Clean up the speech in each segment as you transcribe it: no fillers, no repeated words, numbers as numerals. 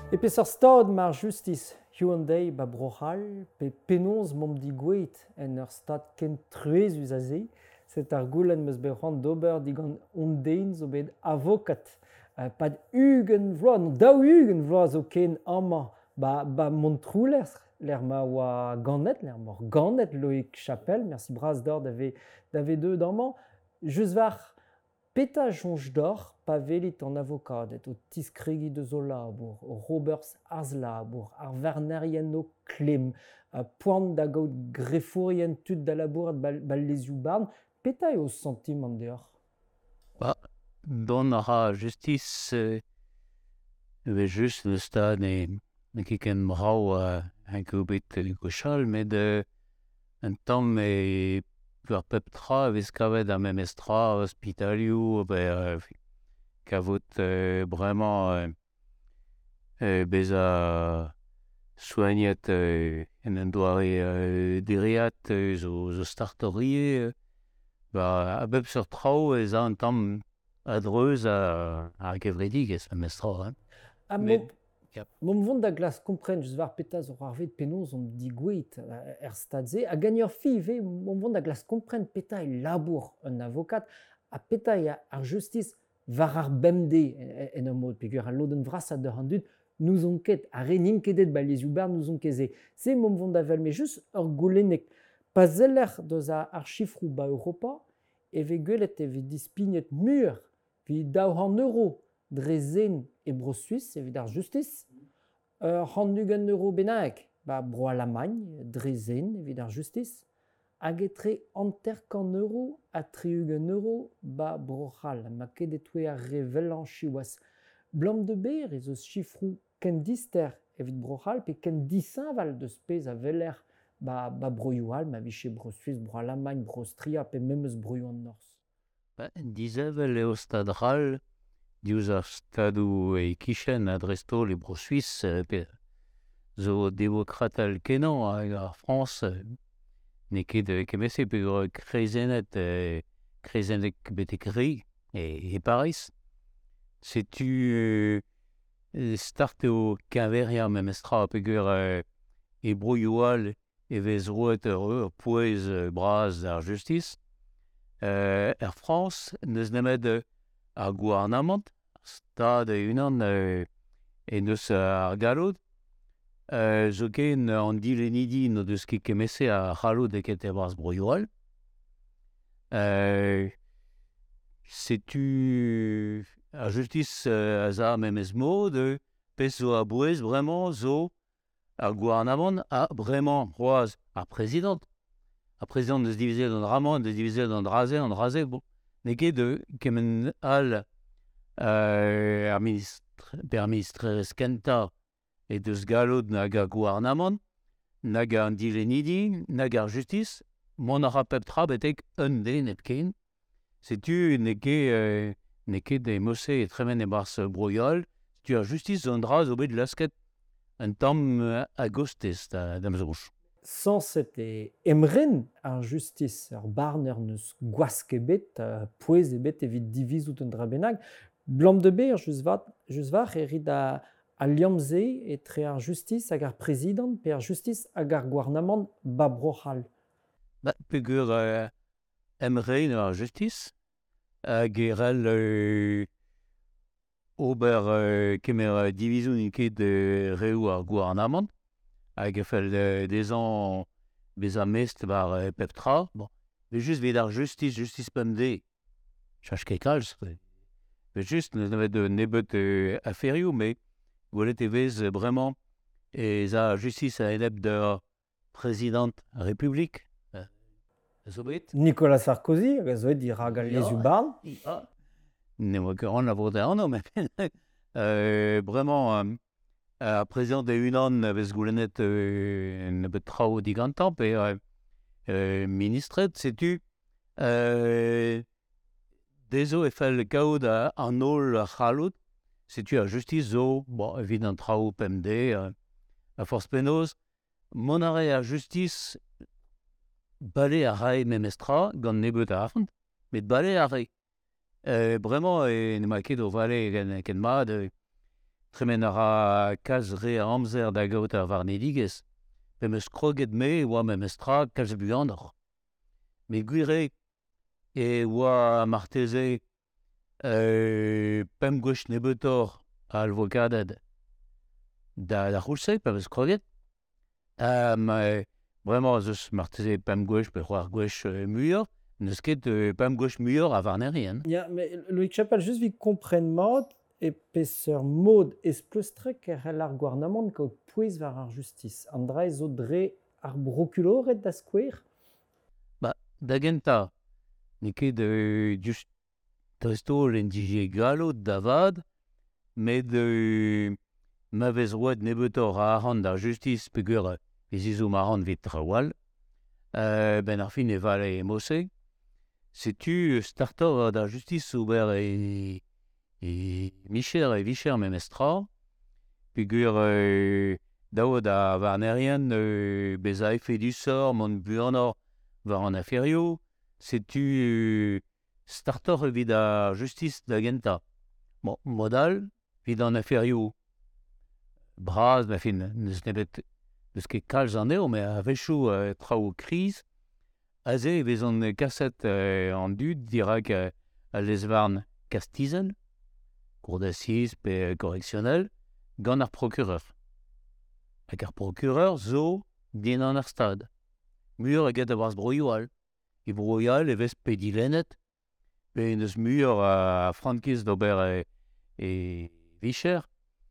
E pe sar stad mar justice Hyundai ba brochal pe penons mom di gweet en ur stad ken truezus a se, set ar goulenn meus berc'hant d'ober digant ondein zo bet avokat. Pad ugen vloaz, non daou ugen vloaz zo ken amañ ba montroulez, l'er ma oa ganet, l'er mor ganet Loïc Chapelle, merci bras d'or d'ave deud amañ. Just var peta jonj d'or pa welit an avokadet o tiskregi de zo labour, o Roberts az labour, ar vernerienno klem, poan da gaout grefourien tud da labourat bal lezioù barn, peta eo sentim an deoc'h? Bah, don a justice eve just le stad ne ken brau un koubet gochal, met un tamm ur pep tra vez kavet ar memes tra hospitalioù kavout bremañ bez a soignet en un doare deriat zo startorié. A bep sur traoù ez a un tamm adreuz ar gevredigez memes tra. Ha Met- mom vont da glas kompren just var peta zo ar vet penaos on digouet er stad se, a gagneur fi ve mom vont da glas kompren peta e labour un avokat, a peta ar justice var ar bemde en ur mod, peogwir a lodenn vrasat ur an dud, nous on ket, a re nim kedet ba lezioù barn nous on keze. Se mom vont da vel, me just ur goulennek, pa zeller deus ar chifrou ba Europa, eve gwelet eve dispignet mur, vi daou an euro dre zen e bro Suisse, evit ar justice, 100 euro bennak, bro Alamagne, dre zen evit ar justice, hag etre anterkan euro a 3 euro brochal, ma ket etwe ar revelan chiouaz. Blam de ber ez eus chifrou ken dister evit brochal, pe ken disaval deus pez a veler broioù all, ma viche bro Suisse, bro Alamagne, bro Austria, pe memes eus broioù an norzh. Dizevel eo stad ral, diouz ar stadoù kichen a Dresto, bro Suisse, zo demokratal kenan ar France, ne ket kemese pe krezenet betek ri e Paris. Setu start eo kaveria memes tra peogwir e broioù all evez roet ur pouez braz ar justice. Er France neus nemet ar gouarnamant, stad unan en deus ar galloud, zo ken an dilenidi no deus ket kemese a c'hallout eket e-barzh broioù all. Setu ar justice a za memes mod, pez zo a bouez bremañ zo ar gouarnamant a bremañ c'hoaz ar prezident. Ar prezident deus divize an dramant, deus divize an draze, bon. Ne ket kemen all ar ministrerez kentañ e deus gallout nag ar gouarnamant, nag an dilenidi, nag ar justice, mont a ra pep tra betek un den et ken. Setu ne ket e mose e tremen e-barzh broioù all, setu ar justice zo an dra zo bet lasket un tamm a gostez da mzonj. Sanset emren ar justice ar barn neus gwask ebet, pouez ebet evit divizout un dra bennak. Blam de ber, just var, erit a liamze etre ar justice hag ar prezident pe ar justice hag ar gouarnamant brochal. Peogwir emren ar justice hag erel ober kemer divizoù n'ket reoù ar gouarnamant hag efel dezhañ bez a mest war pep tra. Bon, just vet ar justice pemde, chach ket kalz. Just nevet nebet aferioù, me gwelet evez bremañ ez a justice a enep d'ar prezident republik. Zo bet? Nicolas Sarkozy, hag a zo et dira gal lezioù barn. Ne oa ket ran a vod anv, mais bremañ ar prezident e unan vez goulennet nebet traoù digantañ pe ministret, setu dezo efel kaout an holl ar c'hallout, setu ar justice zo, evit an traoù pemde, a forzh penaos, mont a re ar justice bale a rae memes tra gant nebeut a afont, met bale a rae. Bremañ ne ma ket o vale ken mat, tremenara kalz re amzer da gaout ar varnedigez, memes kroget me oa memes tra kalz buanoc'h. Me gwire e oa marteze pem gwech nebetor a alvokadet da c'houlse, memes kroget. Vraiment, zeus marteze pem gwech pe c'hoar gwech muioc'h, neus ket pem gwech muioc'h a varnerien. Ja, mais Loïc Chapelle, juste vi kompren mod, e peseurt mod ez plestrek ar gouarnamant kaout pouez war ar justice. An dra zo dre ar brokuloret da skouer? Ba, da genta, ne ket just trestol en dije galot da vad, met ma vez roet nebetor a arant da justice pegur ezizou marant vit trawal, ben ar fin e vale e mose, setu startor da justice ober e micher e vicher memes tra, pegur daout a varnerien bez a efe du sor mont buanor war an aferioù, setu startor evit a justice da genta. Bon, modal, vid an aferioù braz, ma fin, neus nebet eus ket kalz an eo, me a vechou traoù kriz, aze e vezan kaset an dud dirak a lezvarn kastizen, cour d'assises pe correctionnel, gant ar procureur. Hag ar procureur zo din an ar stad. Muioc'h eget a bras broioal. E broioal e vez pe dilennet, pe neus muioc'h a frankiz d'ober e vicher.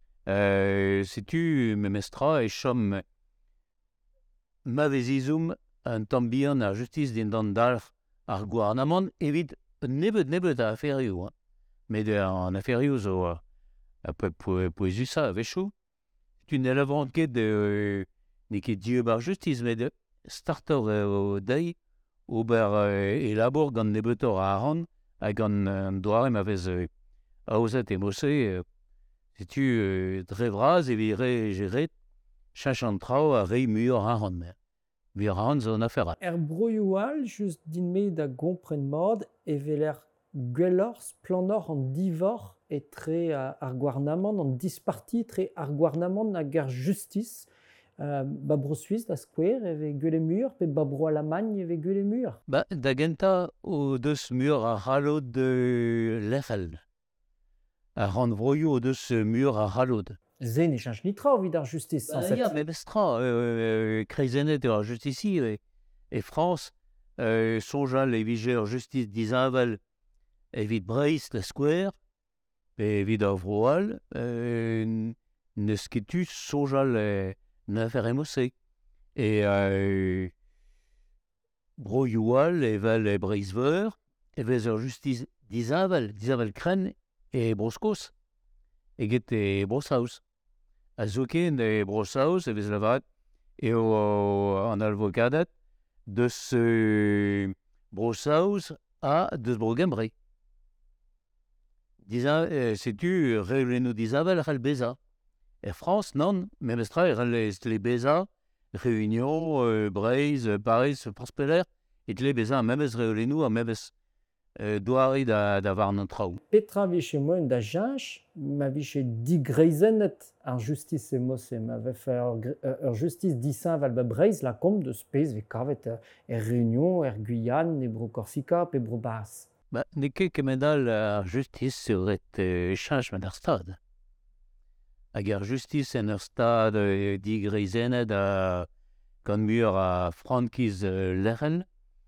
Setu memes tra e chom ma vezizoum un tambian ar justice din dan dalc'h ar gouarnamant evit nebet a aferioù. Met an aferioù zo a pouezusa a vechou. Tu ne lavant ket ne ket dieu bar justice, met startor o dei ober e labour gant nebetor a arant hag an doare ma vez aozet e mose, setu dre vraz evit re jeret chachan trao a rei muioc'h arant mer. Muioc'h arant zo an aferal. Er broioal, just din me da gompren mod, e veler gwellorz planor an divor etre ar gouarnamant, an disparti etre ar gouarnamant hag ar justice. Babro Suisse da skouer eve gwele muioc'h, pe babro Alamagne eve gwele muioc'h. Ba, da genta o deus muioc'h a c'halod de lec'hel. Ar ran vroioù o deus muioc'h a c'halod. Ze ne chanj nitra vid ar justice. Ya, memes tra, kreizennet eo ar justisi e France, sonjal e vije ar justice dizañvel evit Breizh la skouer, pe evit ar vroal, neus ketu sonjal n'afer e mose. E broioal evel e Breizh-veur, evez ar justice dizañvel kren e broskos, eget e broshaus. A zo ken e broshaus evez lavaret eo an alvokadet deus broshaus a deus brogembre. Setu reolennoù dizañvel c'hall beza. E France, non, memes tra e c'hall beza, Réunion, Breizh, Paris, Parspeller, et le beza memes reolennoù a memes doare da varn an traoù. Petra viche moen da jench, ma viche digreizennet ar justice e mose, ma vef ur justice disañvel ba Breizh la kom deus pez ve kavet Réunion, Guyane, bro Korsika, pe bro Bas. Ba, ne ket kemendal ar justice seuret chanj met ar stad. Hag ar justice en ur stad digreizennet gant muioc'h a frankiz lec'hel,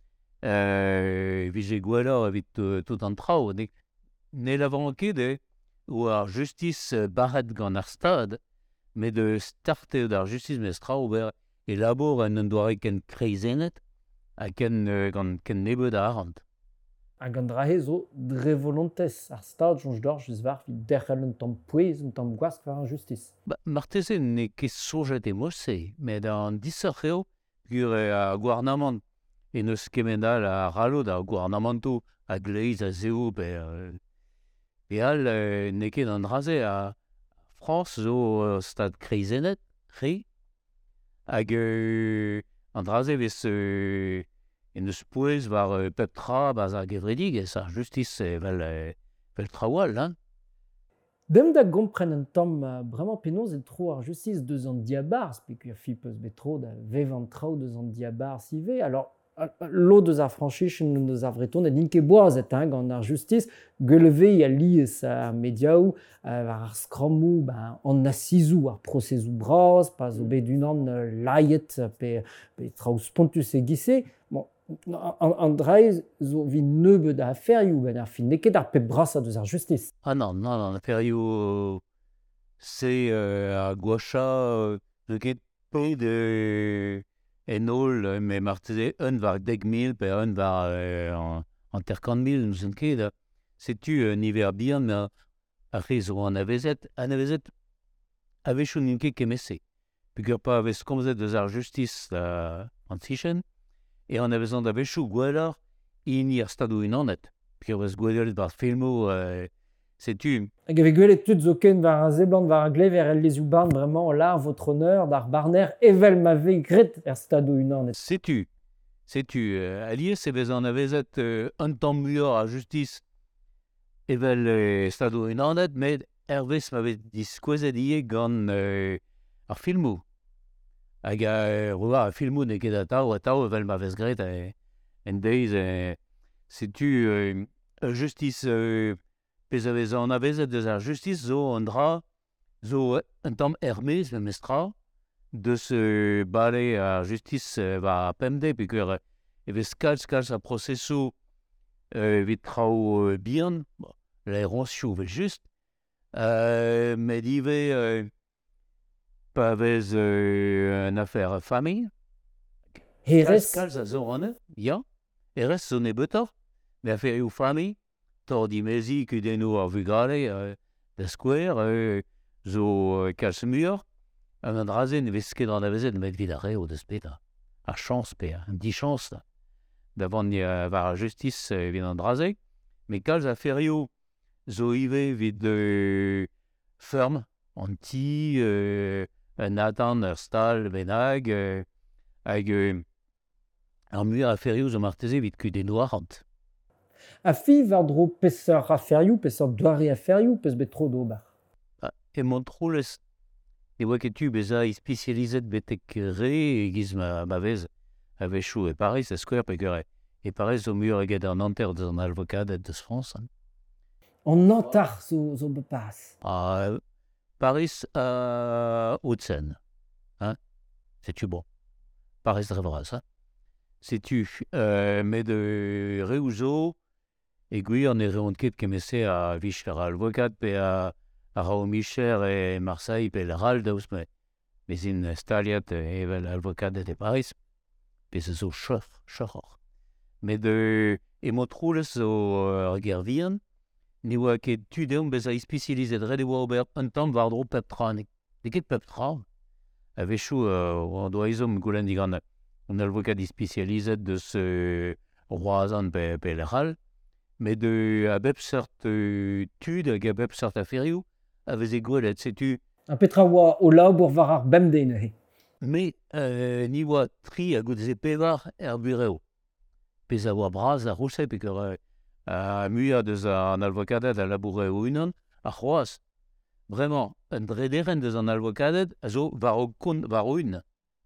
vije gwelloc'h evit tout an traoù. Ne lavant ket ou ar justice barret gant ar stad, met de starte d'ar justice mes traoù ober e labour en doare ken kreizennet ha ken nebet a arant. Hag an dra zo dre volontez ar stad jonj d'or just var vid derc'hel un tamm pouez, un tamm gwast war an justice. Ba, marteze ne ket sojet e mose, met an disoc'h eo gur a gouarnamant en eus kemendal a ralod a gouarnamantoù a gleiz a zeo pe al ne ket an draze a France zo stad kreizennet, hag an draze vez en eus pouez war pep tra baz ar gevredigez ar justice vel traoal, hein. Dem da gompren un tamm bremañ penaos e tro ar justiz deus an diabarz, peogwir fi peus bet tro da vevan traoù deus an diabarz ive. Alors, lo deus ar franchichenn deus ar vretoned n'int boazet gant ar justiz, gwelleve a liez ar mediaoù war ar skrammoù an asizou ar prozezou bras, pa zo bet unan laiet pe traoù spontus e gise. Bon, an dreiz zo vin nebeut a aferioù ben ar fin neket ar pep brasat deus ar justiz. Ah non, aferioù se a gwacha ne ket pe de enol me marteze un var 10.000 pe un var an 50.000 nous en ket. Setu niver bihan me a zo an avezet. An avezet a vechou n'int ket kemese. Peogwir pa avez komzet deus ar justiz an sichen. Et an avezan da vechou gweler ini ar stadoù unanet. Peogwir vez gwelet war filmo setu. Hag eve gwelet tud zo ken war ar zeblant war ar glever el lezioù barn bremañ lar votre honneur d'ar barner evel ma vez gret er stadoù unanet. Setu. Alies e vez an avezet un tamm muioc'h ar justiz evel stadoù unanet, met vez ma vez diskouezet ie gant ar filmoù. Hag roar ar filmoù ne ket atav evel ma vez gret en deiz. Setu justiz pez a vez an avezet deus ar justiz zo an dra, zo un tamm ermez tra, deus bale ar justiz war pemde, peogwir e vez kalz ar prozessoù evit traoù bihan, la roñsioù vel just, met ive pa vez un afer familh. Herez, Kalz a zo anez, ya, erez zo ne beutoc'h, me aferioù familh, tordimezi kudennoù ar vugale da skouer, zo kalz muioc'h, an drazen ne vez ket an avezet met vid ar reo deus bet ar chans pe an dichans da vant war ar justiz vid an drazeg. Me kalz aferioù zo ive vid ferm, an ti, un atan ur stal bennak, hag ar muioc'h aferioù zo marteze vid kudennoù arc'hant. a fi war dro peseurt aferioù, peseurt doare aferioù, peus bet tro d'ober. E montroulez e oa ket tu bezañ e specializet betek re giz ma vez a vechou e Paris a skouer peogwir e Paris zo muioc'h eget an anter deus an avokadet deus France. An antar zo be pas. Paris Hauts-de-Seine. Setu bon. Paris dre vras. Setu met de reoù zo e gwir ne reont ket kemese a vich ar avokat pe a Raoul Micher et Marseille pe l'Aral daoust mais in staliat evel avokadet e Paris pe se zo choc'h. Met e montroulez zo ger vihan, ne oa ket tu deomp bezañ specializet ret e oa ober un tamm war dro pep tra. Ne ket pep tra. A vechou an doa ezom goulenn digant un avokat specializet deus roazan pe l'Aral, met a bep seurt tud hag a bep seurt aferioù a vez e gwelet, setu. An petra oa o laour war ar bemde neuze. Me ni oa tri a goude pevar bureau. Pez a oa braz a rousset peogwir a muioc'h deus an avokadet a laboureo unan a c'hoaz. Bremañ, un drederen deus an avokadet a zo var o un.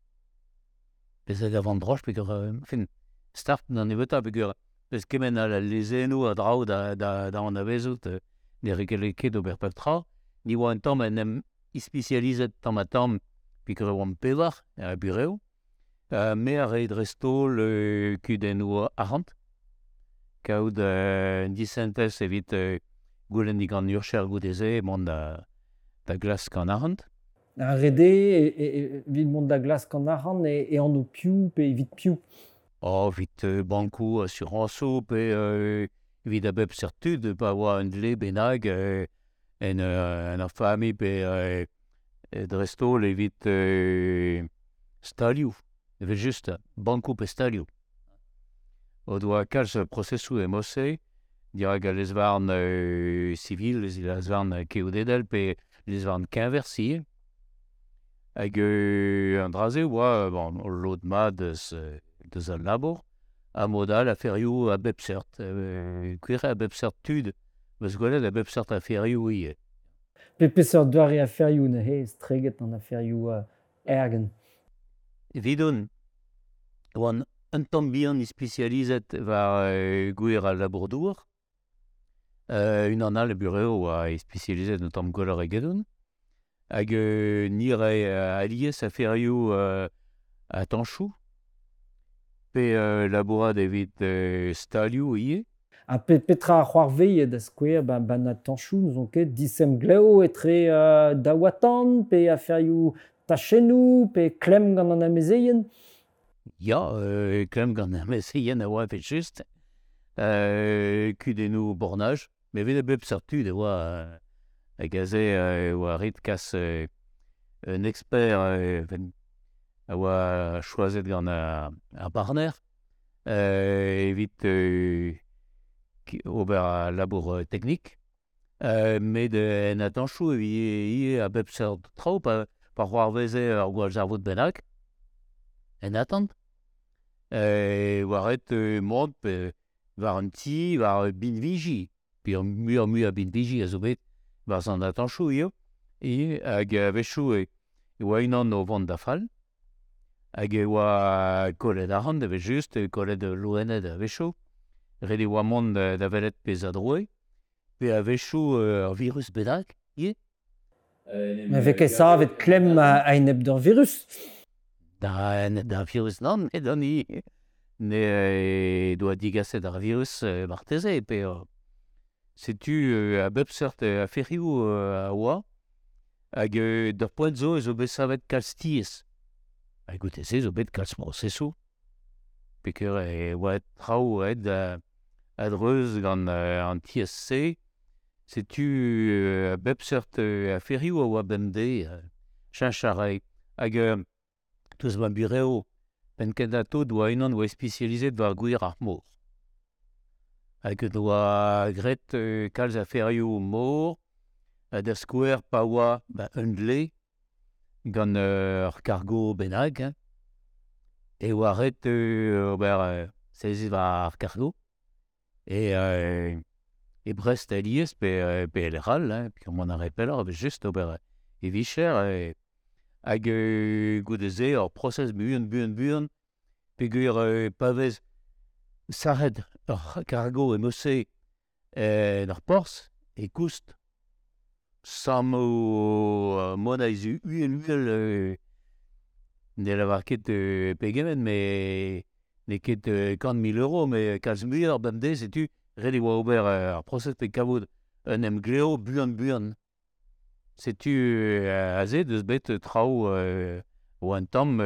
Pez a gavant droch peogwir start an eveta peogwir pez kemen a lezennoù a draoù da an avezout ne rekele ket ober pep tra. Ni oa un tamm en em specializet tamm a tamm peogwir oam pevar a bureau. Me a re drestol kudennoù arc'hant. Kaout disentez evit goulenn digant urcher goudeze mont da glas gant arc'hant. Ar rede evit mont da glas gant arc'hant e an o piou pe evit piou. Vit bankou assuranceau pe evit a bep seurt tud pa oa un dle bennak en ar familh pe drestol evit stalioù. Evel just bankou pe stalioù. O doa kalz prozessoù e mosse, dirag a lezvarn civil, lezvarn keoudedel pe lezvarn kenversi. Hag an draze oa lod mad deus al labour, a modal aferioù a bep seurt. Kuire a bep seurt tud, eus gwelet a bep seurt aferioù ie. Peseurt doare aferioù ne he, streget an aferioù ergen. Evidon, oan un tamm bihan e spécializet war gwir a labourdour. Unan all e bureau a e spécializet un tamm gwelloc'h egedon. Hag nire alies aferioù a tanchou. Pe labourat evit stalioù ie. Ha petra c'hoarveillet da skouer a tanchou nous on ket disem gleo etre daouatan pe aferioù tachennoù pe klem gant an amezeien. Ya, klem gant amezeien a oa fet just. Kudennoù bornaj. Me vet a bep sartud a oa a gaze oa rit kas un expert a oa choazet gant ar barner. Evit ober a labour teknik. Met en a tanchou ie a bep seurt traoù pa c'hoarveze ar gwall zarvout bennak. En attend. Waret mod pe war un ti war bin viji. Pi an mu a bin viji a zo bet war an a tanchou io. Hag a vechou e oa unan o vant da fall. Hag e oa kollet a ran, eve just kollet loened a vechou. Ret e oa mont da velet pez a droe. Pe a vechou ar virus bennak, ie. Me veke savet klem a enep d'ur virus. Da virus nan, et an i ne doa digaset ar virus marteze. Pe setu a bep seurt aferioù a oa. Hag d'ur poent zo zo bet savet kalz tiez. Ha goutte se zo bet kalz processoù. Peker oa traoù ed a dreuz gant an tiez se. Setu a bep seurt aferioù a oa bemde, cheñcharei. Hag touz ma bureau penkennato doa unan oa spécializet war gwir ar mor. Hag doa gret kalz aferioù mor, da skouer pa oa un dle gant ur kargo bennak. E oa ret ober seizet war ar kargo. E brest alies pe elleral, pe man a repeller, just ober e vicher. Hag goude ze ur proses buan, pe gwir pavez sarret ur kargo e mosse d'ar porzh e koust samo monaiz uel ne lavar ket pegement, me ne ket 50 000 €, me kalz muioc'h bemde setu ret e oa ober ar proses pe kavout un em gleo buan. Setu aze deus bet traoù oa un tamm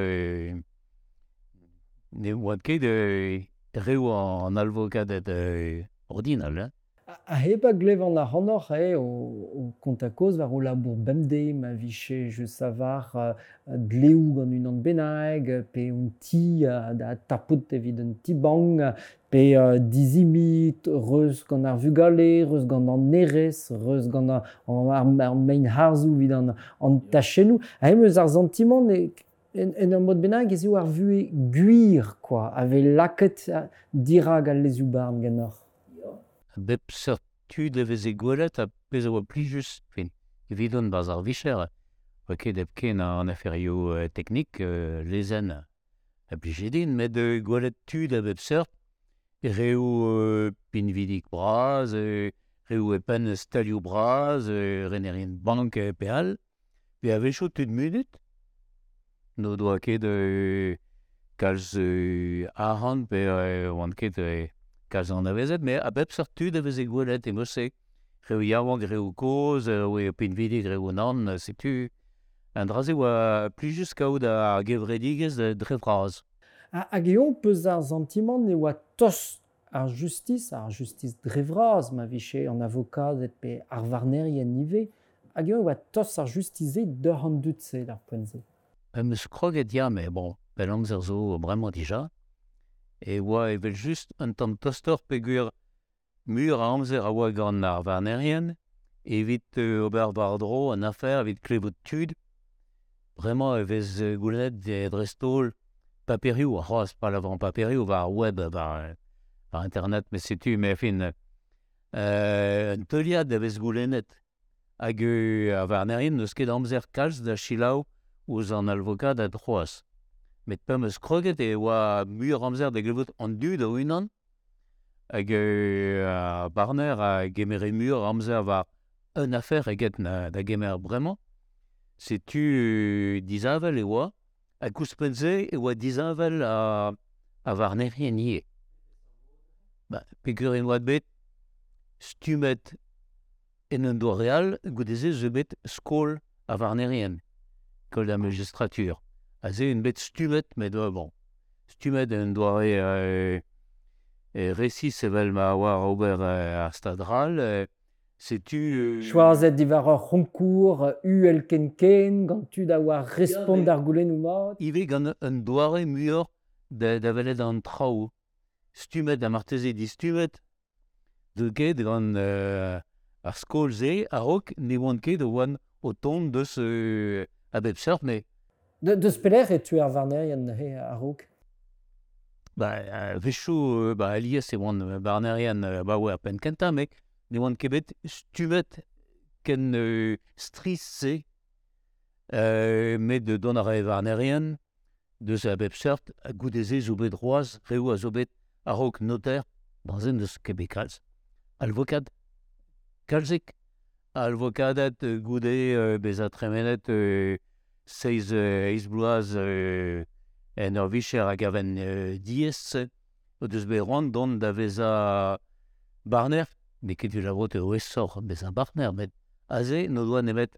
ne oant ket reoù an alvokadet ordinal. Ha heba glevan a c'hannoc'h o kontakoz war o labour bemde ma viche je savar dleoù gant unan bennak, pe un ti da tapout evit un ti-bang, pe dizimit, reus gant ar vugale, reus gant an nerez, reus gant ar mein harzou vid an tachennoù. Ha em eus ar sentiman en ur mod bennak ez eo ar vue gwir, quoi, ave laket dirag al lezoù barn ganeoc'h. Bep seurtud e veze gwelet a pez a oa plijus, fin, evidon baz ar vicher. Oa ket ep ken an aferioù teknik lezen a plijedin, met gwelet tud a bep seurt, reoù pinvidik braz, reoù e pen stalioù braz, renerien bank pe all, pe a vechou tud munut. No doa ket kalz arran pe oant ket kalz an avezet, me a bep seurtud a veze gwelet e mosse. Reoù yaouank reoù koz, oe pinvidik reoù nan, setu un draze oa plijus kaout ar gevredigez dre vraz. Hag eo peus ar sentiman ne oa tos ar justiz dre vraz ma viche an avokadet pe ar varnerien nive. Hag eo oa tos ar justizet d'ur an dud se ar poent-se. Meus kroget ya, me bon, pel amzer zo bremañ dija. E oa evel just un tamm tostor pe gwir mur a amzer a oa gant ar varnerien, evit ober war-dro an afer, evit klevout tud. Bremañ e vez goulet drestol paperioù, c'hoaz pa lavar an paperioù, war web, war internet, me setu, me fin, un teuliad e vez goulennet hag a varnerien neus ket amzer kalz da chilaou ouz an avokat da droaz. Met pem eus kroget e oa muioc'h amzer da glevout an dud o unan, hag a barner a gemere muioc'h amzer war un afer eget da gemer bremañ. Setu dizavel e oa, ha kouspenze e oa dizavel a varnerien ie. Peogwir en oad bet, stumet en un doa real, goudeze ze bet skol a varnerien, kol da magistratur. A ze un bet stumet, met bon, stumet en doa resis evel ma war ober ar stadral, setu... Choazet divar ur ronkour, UL ken, gantu da war respond ar goulennoù mat. Ive gant un doare muioc'h da welet an traoù. Stumet da marteze di stumet, de ket gant ar skol ze, a-raok ne oant ket oan o tont deus a bep seurt, me Deus pelec'h e tu ar varnerien a-raok? Vechou alies e oan barnerien ba oe ar pen kenta, me ne oant ket bet stumet ken stris se, met de don ar re varnerien, deus a bep seurt, a goudeze zo bet roaz, reoù a zo bet a-raok noter, banzen deus ket bet kalz. Alvokat kalzek, alvokadet goude bez a tremenet seiz eiz bloaz en ur vicher a gaven diez, o deus bet roan don da vez a barner, ne ket vel a vrot eo esor bez a barner, met aze no doa nemet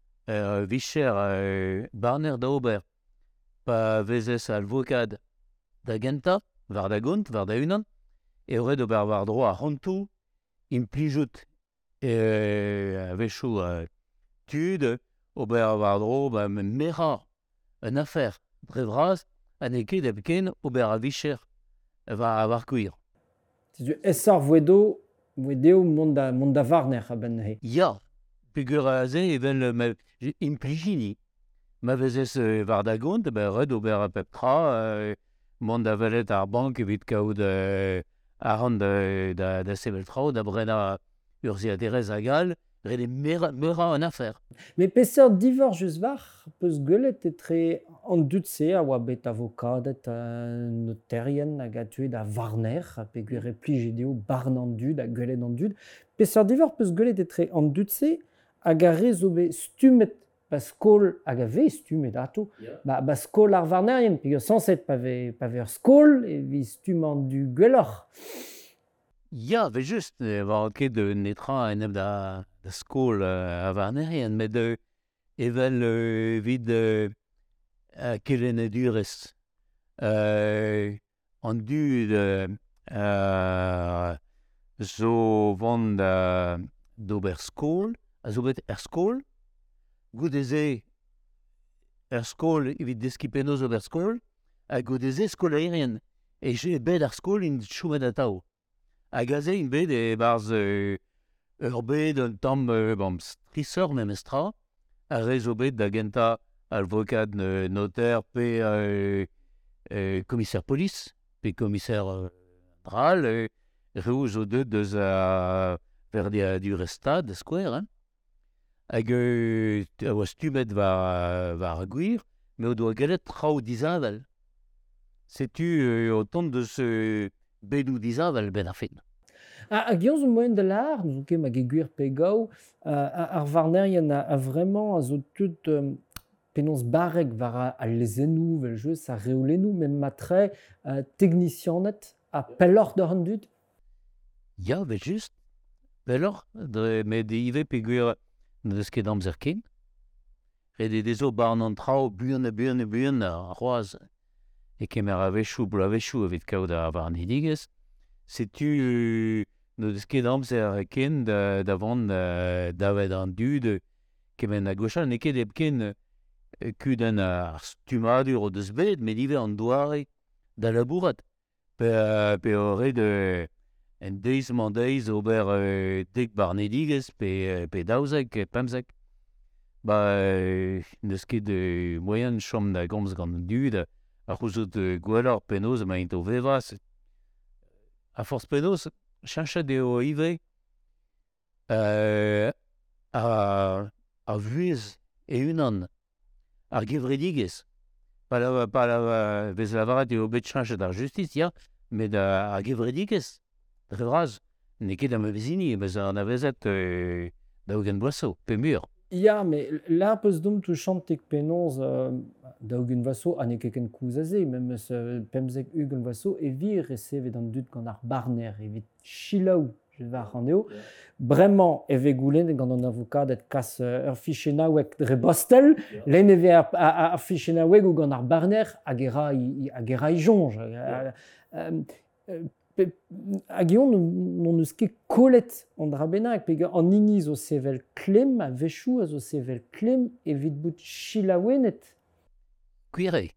vicher barner da ober, pa vezes alvokat da genta, var da gont, var da unan, e red ober war droa c'hantou, implijout a vechou tud, ober war dro mera un afer dre vraz, ha ne ket eb ken ober a vicher war kuir. Setu esor voedeo mont da varner a ben he. Ya, peogwir a ze evel implijini. Ma vezes war da gont, red ober a pep tra, mont da welet ar bank evit kaout a ran da sevel traoù, da brena urzi a derez a gal, red e mera un afer. Me peseurt divor just var, peus gwelet etre an dud-se a oa bet avokadet noterien hag a tuet a varner, a peogwir e plije deo barn an dud, a gwelet an dud. Peseurt divor peus gwelet etre an dud-se hag a re zo bet stumet ba skol hag a ve stumet ato, ba skol ar varnerien, peogwir sanset pa ve ur skol evit stum an du gwelloc'h. Ya, ve just, war ket netra en eb da skol a varnerien, met evel vid kelenedurez. An dud zo vant d'ober skol, a zo bet er skol, goudeze er skol evit deskipennoz ober skol, a goudeze skol aerien, e je bet ar skol in choumet atav. Hag aze in bet e barz ur bet un tamm strisor memestra, a re zo bet da genta alvokat noter pe komiser polis, pe komiser dral, reoù zo deuet deus a verdi a dur estad, da skouer, hag a oa stumet war a gwir, me o doa gallet traoù dizavel. Setu o tont deus bedou dizavel ben ar fin. Hag eoz o moen de l'ar, nou ket ma gegwir pe gao, ar varnerien a vremañ a zo tout penaos barrek war a lezennoù vel jeus a reolennoù, men matre technicianet a pelloc'h d'ar an dud. Ya, vel just, pelloc'h, met ive peogwir ne deus ket amzer ken. Red e dezo barn an traoù buan a c'hoaz. E kemer a vechou bla vechou evit kaout a varnidigez. Setu ne deus ket amzer ken da vant davet an dud kemen a gochal, ne ket eb ken kudenn ar stumadur o deus bet, met ive an doare da labourat. Pe o red en deizman deiz ober dek barnedigez pe daouzek, pemzek. Neus ket moyen chom da gomz gant dud, a c'houzout gwelloc'h penaos ma into vevas. A forz penaos, cheñchet eo ive a vuez e unan ar gevredigez. Pa la vez lavaret eo bet chanchet ar justice, met ar gevredigez. Dre vraz, ne ket am vezini, bez an avezet daougen boasso, pe mur. Ya, mais là, peus dom tou chantek penons daougen vaso a ne ket kouzaze, même eus pemzek ugen vaso, e vir e sevet an dud gant ar barner, evit chilaou, je var an eo. Bremañ eve goulennet gant an avokadet kas ur fichennaouek dre bostel, lenn eve ar fichennaouek ou gant ar barner hag era i jonj. Hag eon n'on eus ket kollet an dra bennak, pe an hini zo sevel klem, a vechou a zo sevel klem evit bout chilaouennet. Gwire.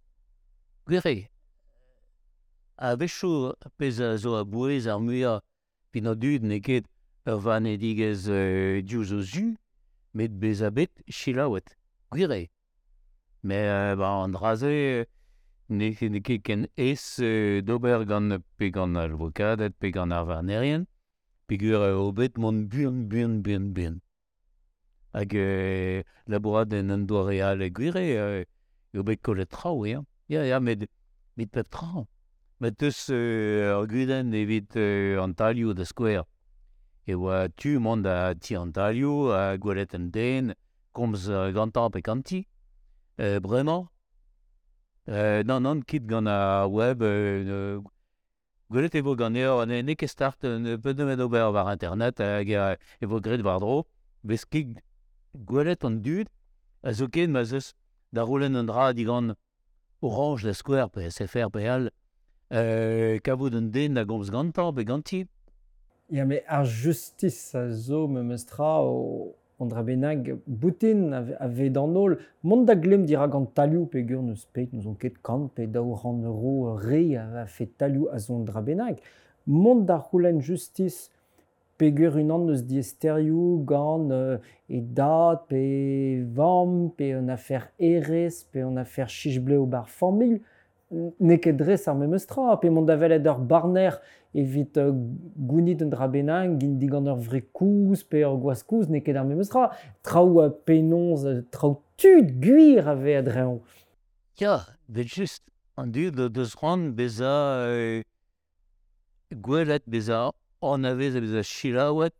A vechou pez a zo a bouez ar muiañ pin an dud ne ket ur vanedigez diou zo zu, met bez a bet chilaouet. Gwire. Me an draze ne ket ken ez d'ober gant pe gant avokadet, pe gant ar varnerien, peogwir o bet mont buan. Hag labourat en doa real gwire eo bet kollet traoù, ya, met pep traoù. Met eus ar guden evit an talioù da skouer. E oa tu mont a ti an talioù, a gwelet en den, komz gantañ pe kanti. Bremañ. Non, kit gant a web, gwelet evo gant eo, ne ket start, peut nemet ober war internet, hag evo gret war dro, vez kit gwelet an dud, a zo ket ma zeus da roulenn an dra digant orange da skouer pe SFR pe all, kavout an den da gomz gantañ pe ganti. Ya, mais ar justice a zo memes tra an dra bennak boutin a vet an ol. Mont da glem dira gant talioù pe gur neus peit nous on ket kant pe daour an euro re a fet talioù a zo an dra bennak. Mont da c'houlenn justice pe gur unan neus diesterioù gant e dad pe vamm pe un afer erez pe un afer chich bleu bar familh. Ne ket dres ar memes tra, pe mont da welet ur barner evit gounit un dra bennak, gint digant ur vre kouz pe ur gwaz kouz, ne ket ar memes tra. Traoù penons, traoù tud gwir a ve adreañ. Ya, bet just an dud deus c'hoant bez a gwelet, bez a an avez, bez a chilaouet,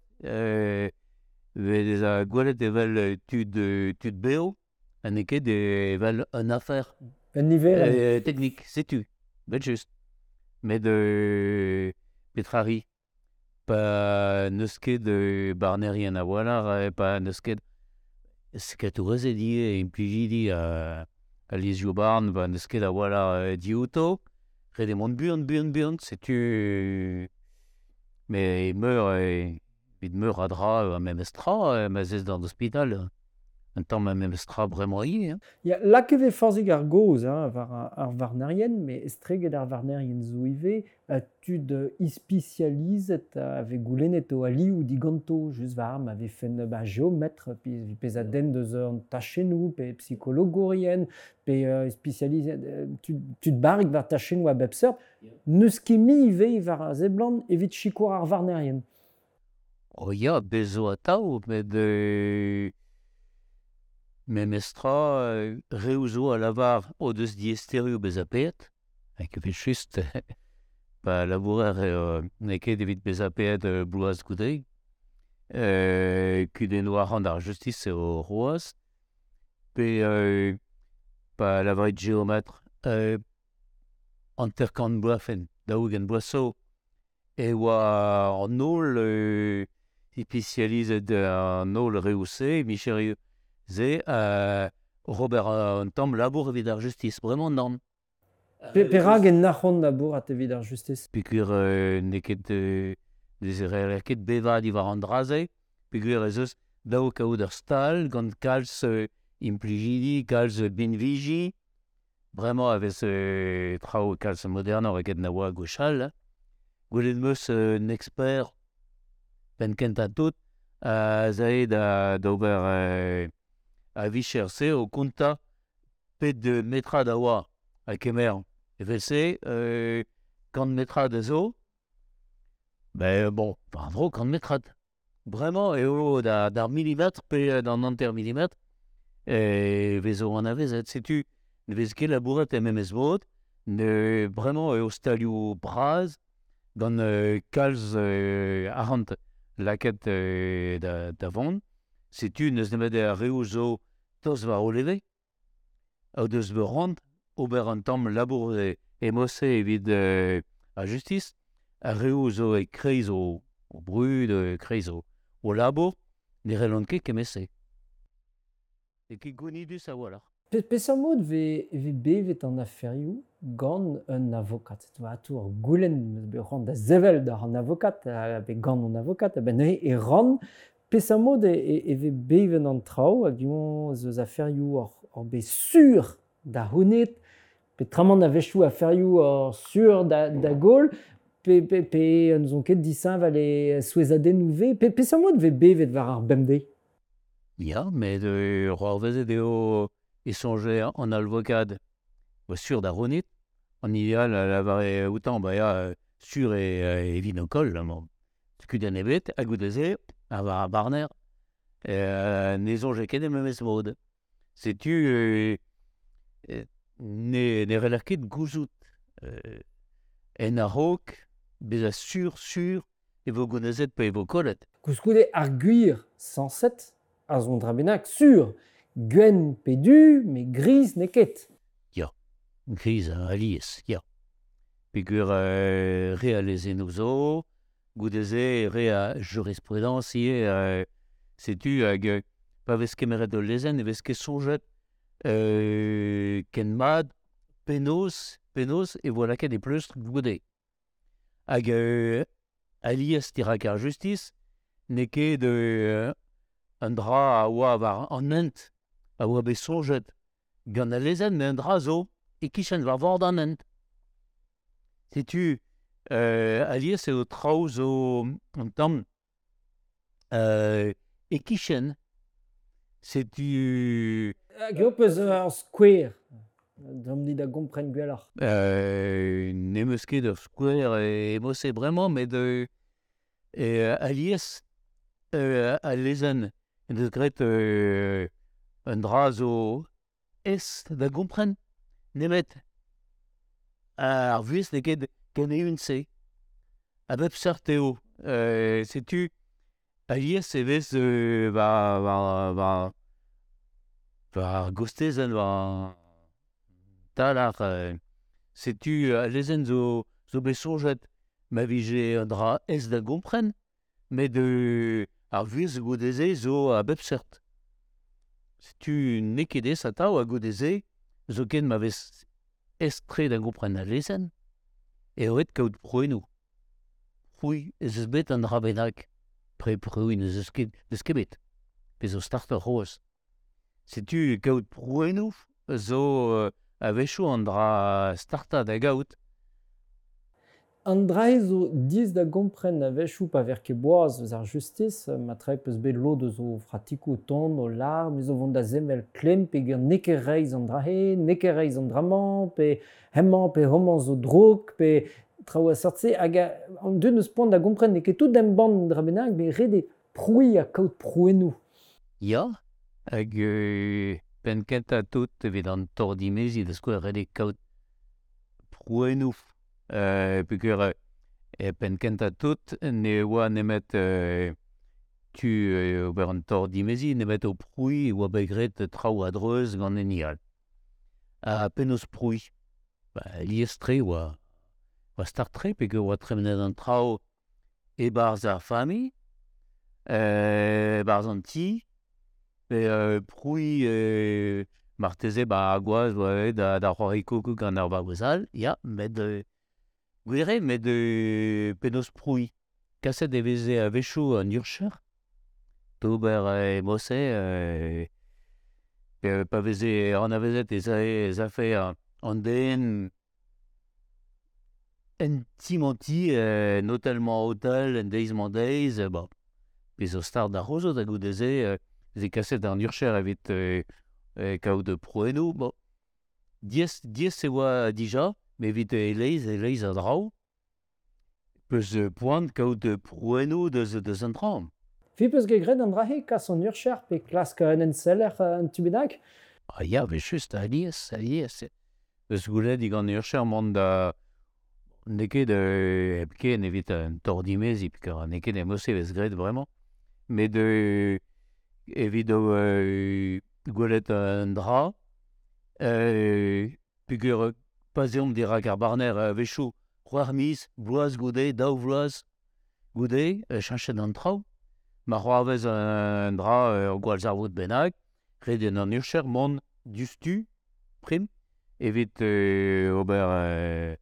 bez a gwelet evel tud beo, ha ne ket evel un afer Un nivel. technique, setu, bet just. Met petrari, pa neus ket barnerien a walar, pa neus ket sket ourezedi implijidi a lizio barn, pa neus ket a walar diouto, ret mont buan, setu. Me meur a dra a memes tra, ma zez d'an ospital, un tamm ma memes tra bremañ hi. Ya, lak eve forzig ar goz war ar varnerien, me estreget ar varnerien zo ive, tud ispicializet ave goulennet o alioù diganto, just war am ave fenn geometre, pez a den deus an tachennoù, pe psychologorien, pe ispicializet, tud barik war tachennoù a bep seurt, neus ket mi ive war a zeblant evit chikour ar varnerien. Ya, bezo a taou, memes tra reoù zo a lavar o deus diesterioù bez a pet, hag evit just pa labourer ne ket evit bez a pet bloaz goudeig, kudennoù a ran ar justice o roaz, pe pa lavaret geometre an terkant boafen daougen boasso, e oa an ol ispicializet an ol reoù michel ze Robert un tamm labour evit ar justice, bremañ nan. Perak en nachon labour at evit ar justice. Peogwir ne ket ket bevad ivar an draze, peogwir ez eus daou kaout ur stal gant kalz implijidi, kalz binviji, bremañ avez traoù kalz modern ar ket na oa gochal. Gwelet meus un expert pen kent a tout zae d'ober a vicher se o konta pet de metra da oa a kemer evel se kant metra da zo, bon, par an dro kant metrat. Vraiment, eo d'ar millimètre pe d'an anter-millimètre, vezo an avezet. Setu, ne vez ket labouret ememez mod, vraiment eo stalioù braz, gant kalz arant laket da vont. Setu, neus nemet a reoù zo tost war o leve, o deus be rand, ober an tamm labour mose evit a justice, a reoù zo e kreiz o brud, kreiz o labour, ne relon ket kemese. E ket gounidus a walac'h. Pesamod ve bevet an aferioù gant un avokat. Va tour goulenn be ran da zevel d'ar an avokat, be gant an avokat, ben e ran pesamod e ve bevet an traoù hag ion eus aferioù or be sur da honet, pe tramant a vechou aferioù or sur da gol, pe un zon ket disañ vale souezadennoù ve, pesamod ve bevet war ar bemdeiz. Ya, met c'hoarvezet eo sonje an alvokad sur da ronit, an ideal a lavare outan, ya, sur evit an kol, skudet an ebet, a goudeze, a var a barner, ne zonje ket ememez mod. Setu, ne reler ket gouzout en a rok, bez a sur, e vo gounezet pe e vo kollet. Koulskoude ar gwir sanset a zon dra bennak sur, gwen pe du, me gris ne ket. Gris a lies, ya. Peogwir re a lezen ouzo, goudeze re a jurisprudence ie, setu hag pa vez kemeret o lezen, e vez ket sonjet ken mad, penaos, e voilà ket e pleustr goude. Hag a lies tirak ar justice, ne ket un dra a oa war an ent, a oa bet sonjet gant a lezen, me un dra zo, e kichen war vord an ent. Setu, a lies eo traoù zo an tamm e kichen, setu... Hag eo peus ar skouer, dram dit a gompren gwelloc'h. Ne meus ket ur skouer e mose bremañ, met a lies a lezen, en deus graet un dra zo est da gompren, nemet ar vuhez ne ket ken eun-se. A bep seurt eo, setu, a lies e vez war gostezenn, war talar, setu a lezen zo bet sonjet ma vije un dra est da gompren, met ar vuhez goudeze zo a bep seurt. Setu ne ket ez atav a goudeze zo ken ma vez estre da gompren a lezen, e oet kaout prouennoù. Fouy, ez eus bet an dra bennak, prouin ez eus ket bet, pe zo start ur c'hoaz. Setu kaout prouennoù zo a vechou an dra starta da gaout. An dra zo diz da gompren a vechou pa ver ket boaz eus ar justice, ma tre peus bet lod zo fratikou ton o lar, me zo vont da zemel klem pe gur ne ket reiz an dra he, ne ket reiz an dramañ, pe hemañ pe homañ zo drog, pe traoù a seurt-se, hag an deus neus poan da gompren ne ket tout den ban dra bennak, me ret e proui a kaout prouennoù. Ya, hag pen kenta tout evit an tordimezi da skouer ret e kaout prouennoù. Peogwir pen kenta tout ne oa nemet tu ober an tordimezi, nemet o proui oa begret traoù a dreuz gant en ial. A penaos proui, lies tre oa start tre, peogwir oa tremenet an traoù e barz ar fami, barz an ti, proui marteze a gwaz da c'hoarikoù gant ar vaouezal, ya, met gwire, met penaos proui. Kaset e veze a vechou an urcher, d'ober e mose, pa veze an avezet ez a fe an den en timanti, notelman hotel, en deizman deiz, pe zo start da rozo da goudeze, ze kaset an urcher evit kaout prouennoù, diez se oa dija, me evit e-leizh a draoù, peus poant kaout prouennoù deus an traoù. Fipus gegret an drahe kas an urcher pe klask en seller an tubenak. Ah ja, just alies. Eus goulet digant urcher mont da neket epken evit un tordimez ipker neket e mosse vez gret vraiment. Mais de evit goulet un dra, peogwir paseomp dirak ar barner vechou c'hoar miz, vloaz goude, daou vloaz goude, chanchet an traoù. Ma c'hoarvez un dra gwalz ar vout bennak, red en an urcher mont dustu, prim, evit ober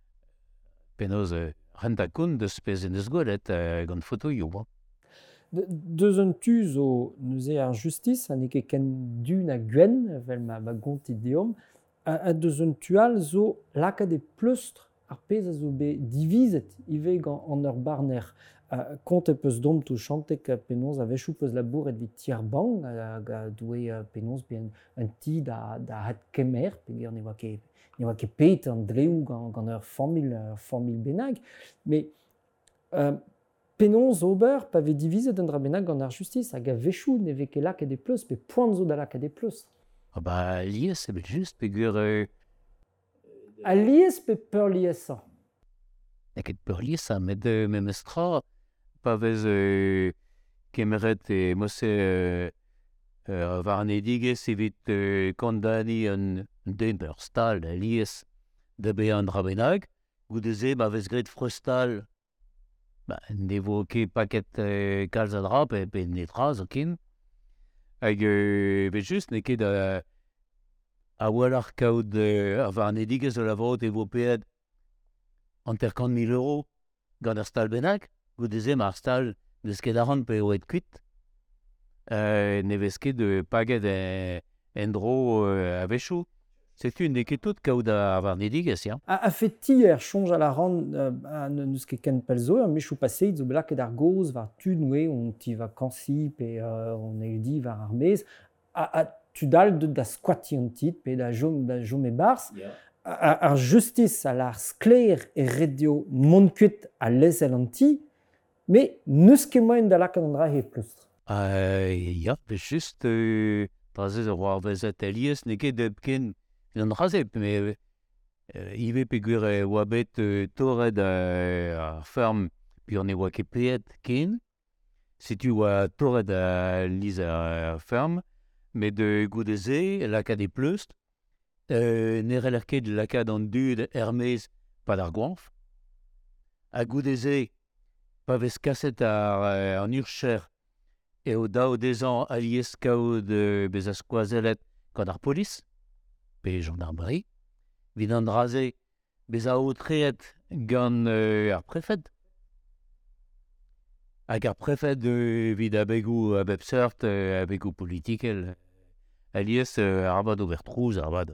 penaos rentakoun deus pez en eus gwelet gant fotoioù. Deus un tu zo neuze ar justice, ha neket ken dun a gwen, vel ma gontit deom, ha deus un tual zo lakaat e pleustr ar pezh a zo bet divizet ivez an ur barner. Kont e peus dom tou chantek penaos a vechou peus labouret evit tier-bang hag a doue penaos ben un ti da had kemer, peogwir ne oa ket pet an dreoù gant ur familh bennak. Mais penaos ober pa vez divizet un dra bennak gant ar justice hag a vechou ne vez ket lakaat e pleustr, pe poan zo da lakaat e pleustr. Ah ba lies ebet just peogwir A lies pe peur liesa. neket peur lies met memes tra pa vez kemeret e mosse war an edigez evit kondani un den ur stal lies da be an dra bennak, goudeze ba vez gret freustal ne vo ket paket kalz a dra pe netra zo ken. Hag bet just neket a walar kaout war an edigez o lavarout e vo pead an 50 000 euro gant ar stal bennak, goudeze ma ar stal neus ket aran pe oet kuit, ne vez ket paget en dro a vechou. Setu neket tout kaout a war an edigez, ya. A fet tier chonj a la ran neus ket ken pel zo, mechou paseit zo blaket ar goz war tu noue on ti vakansi pe on eudi war ar mez. Tu dal da squati an tit pe da jom e bars. Ar justice a l'ar skler e redio mont-kuit a lezel an ti, me neus ket moen da lakaat an dra e pleustr. Ya, bet just drazez ur c'hoarvezet alies neket epken an drazep, me ive peogwir oa bet torret ar ferm pi ne oa ket peet ken, setu oa torret a liz ar ferm, met goudeze lakaat e pleustr, ne reler ket lakaat an dud ermez pad ar goanf, a goudeze pa vez kaset an urcher eo daou dezan alies kaout bez a skoazelet gant ar polis pe gendarmerie, vid an draze bez a outreet gant ar prefet. Hag ar prefet vid a begou a bep seurt a begou politikel alies arvad ober trouz arvad.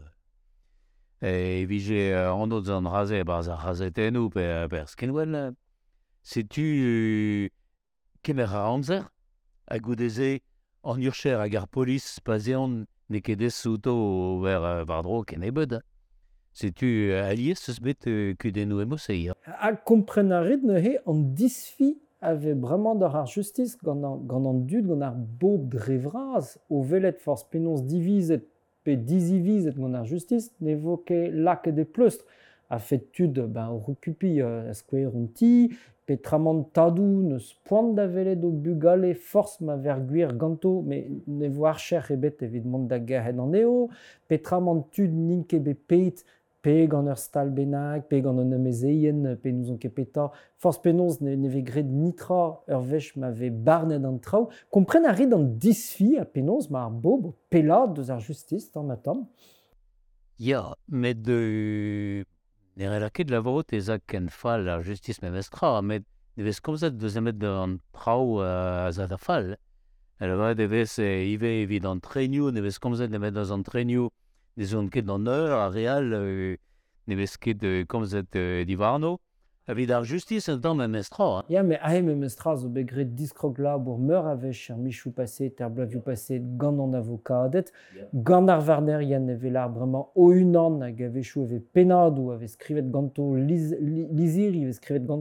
Vije an oz an raze barz ar razetennoù per skenwell, setu kemer ar amzer a goudeze an urcher hag ar polis pasean ne ket ez souto war dro ken ebet. Setu alies eus bet kudennoù e mosse. A kompren a rit neuze an disfi ave bremañ d'ar ar justice gant an dud gant ar bob drevraz o welet forzh penaos divizet pe dizivizet gant ar justice ne vo ket lakaat e pleustr. A fet tud o rekupi a skouer an ti, petramant tadou neus poant da welet o bugale forzh ma vergwir ganto, me ne vo archer ebet evit mont da gerhet an eo, petramant tud ninket bet peit pe gant ur stal bennak, pe gant an emezeien, pe nous on ket peta. Forzh penaos ne vez gret nitra ur wech ma vez barnet an traoù. Kompren a rit an disfi a penaos ma ar bob pelat deus ar justice tamm ha tamm. Ya, met ne reler ket lavarout ezak ken fall ar justice memes tra, met ne vez komzet deus emet an traoù a zad a fall. Elva de vez ive evit an trenioù, ne vez komzet emet deus an trenioù ne zon ket an eur, a real ne vez ket komzet divarno. Evit ar justice un tamm memes tra. Ya, me ahe memes tra zo bet gret diskrog labour meur a vech ar michou paset, ar blavioù paset gant an avokadet, gant ar varnerien ne velar bremañ o unan hag a vechou e vez pennadoù, a vez skrivet ganto lizir, e vez skrivet ganto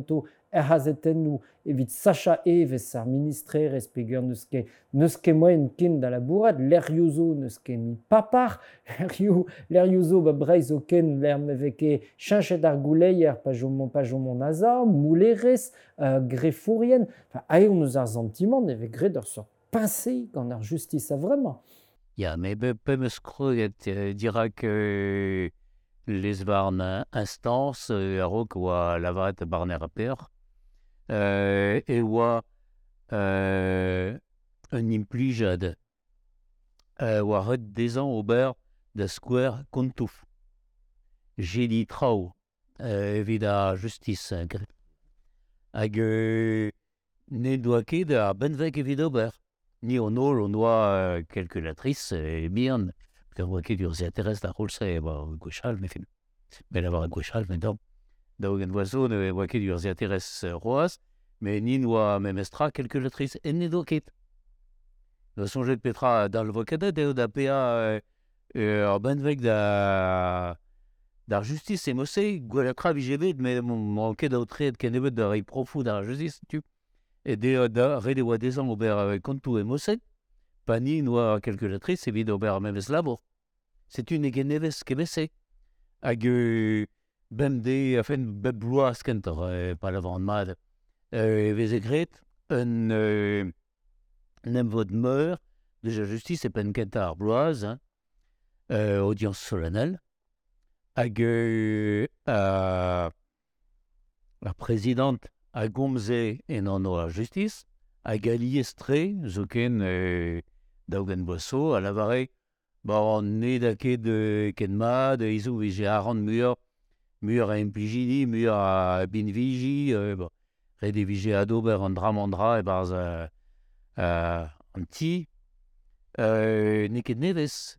hazetennu evit Sacha Eves ar ministrerez peogwir neus ket moen ken da labourat, lerioù zo neus ket mi papar, lerioù zo breiz zo ken ler meveke cheñchet ar gouleier pa jomon aza, moulerez, grefourien, aeon eus ar sentiment nevez gret ur sort pincé gant ar justice a vremañ. Ya, mais peus kreget dirak les varn instance a-raok oa lavaret barner a per, e oa un implijad oa ret dezhañ ober da skouer kontouf. Jedi traoù evit ar justice hag ne doa ket ar benveg evit ober. Ni on oa calculatrice bihan, ker oa ket ur zeaterez da c'houlse gwechal, mais lavar gwechal, mais da ogen oazo ne oa ket ur zeaterez roaz, mais ni oa memestra calculatrice en ne doa ket. Da sonjet petra d'al vokadet eo da PA ar benveg d'ar justice e mose gwellakra vijevet, mais m'an ket aotreet ken ebet da rei profou d'ar justice, tu. Et ret oa dezhañ ober kontou e moset, pa ni oa calculatrice evit ober ar memes labour. Setu n'egen nevez kemese. Hag bem bloaz kentor pa lavar an mad. Evez e gret un emvod meur de la justice e pen kenta ar bloaz, audience solennelle, hag la présidente a gomze en an la justice, hag a liestre, zo ken daougen boso, a lavare, an ne da ket ken mad, izou vije a ran muur a implijidi, muur a binviji, red e vije a dober an dra e barz an ti, ne ket nevez,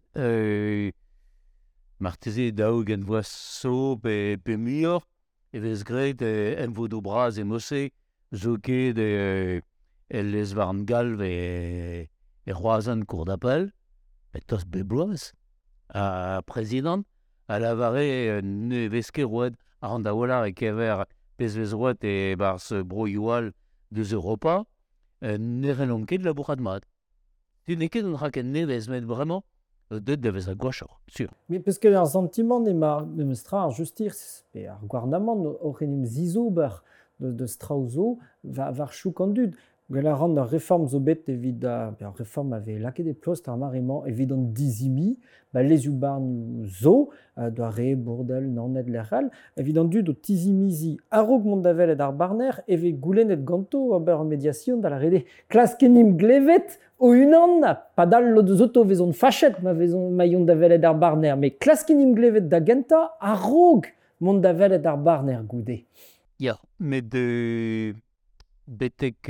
marteze daougen boso pe muur, evez gret envod o braz e mose, zo ket el les varn galv e c'hoazan kour d'appel, et tos be bloaz. A président, a lavare ne vez ket roed a ran da wolar e kever pez vez roed e barz broioal deus Europa, ne relon ket labourat mat. Tu ne ket un raken nevez, met vraiment deuet devez a gwachor, sûr. Mais parce que ar sentiment ne memestra ar justice pe ar gouarnamant o renim zizober de straouzo var chouk an dud. Gwell a ran ar reform zo bet evit ar reform ave laket e plost ar maremañ evit an dizimi, lezu barn zo, doa re, bourdel, nanet, lerral, evit an dud o tizimizi a-raok mont da welet ar barner evit goulennet ganto ober an mediation da la rede klaskenim glevet o unan, pa dal lo deus auto vezon fachet ma yon da welet ar barner, mais klaskenim glevet da genta a-raok mont da welet ar barner goude. Ya, met de betek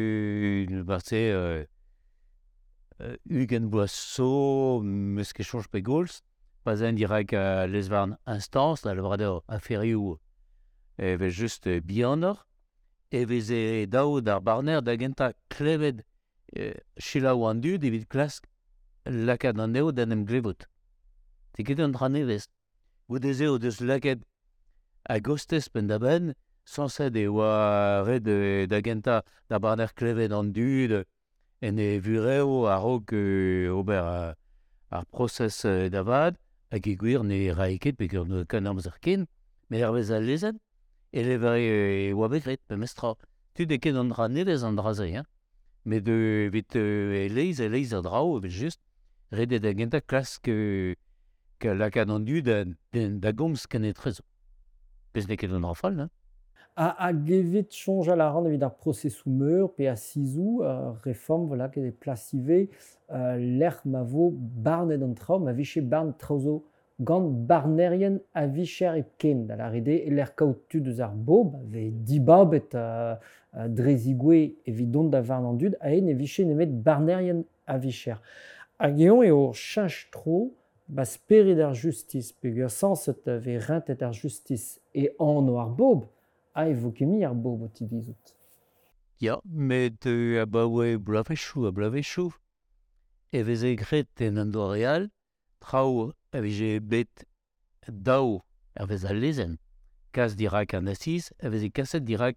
ugen boasso, meus ket chanj pe gols, pas un direk les varn instance, la lavradeur aferioù evez just bihanor, evez e daoud ar barner da genta klevet chilaou an dud evit klask lakad an eo d'an em glevot. Te ket un dra nevez. Goudez eo deus lakad a gostez pen da ben, sanset e oa red da genta da barner klevet an dud, en e vureo a-raok ober ar proses davad, hag e gwir ne raeket pe ket ken amzer ken, me ervez a lezet, e levare oa begret pe mestra. Tu de ket an dra nevez an draze, me de vit e leiz a drao, evit just redet da genta klask lakad an dud da gomz ken e trezo. Pez ne ket an rafal, Hag evit chanj a la ran evit ar processoù meur pe a sizou, reform voilà ket e plasive l'er ma vo barnet an traoù, ma viche barn traozo gant barnerien a vicher e ken da la rede, e l'er kaout tu deus ar bob, ve dibabet drezigwe evit dont da varn an dud, a en e viche nemet barnerien a vicher. Hag eon eo chanj tro, spered ar justice, pe gwer sanset ve rentet ar justice e an o ar bob, a evokemi ar bob o tivizout. Ya, met a baoe blavechou. Evez e gret en an doa real, traoù evez e bet daou evez a lezen, kas dirak an asis, evez e kaset dirak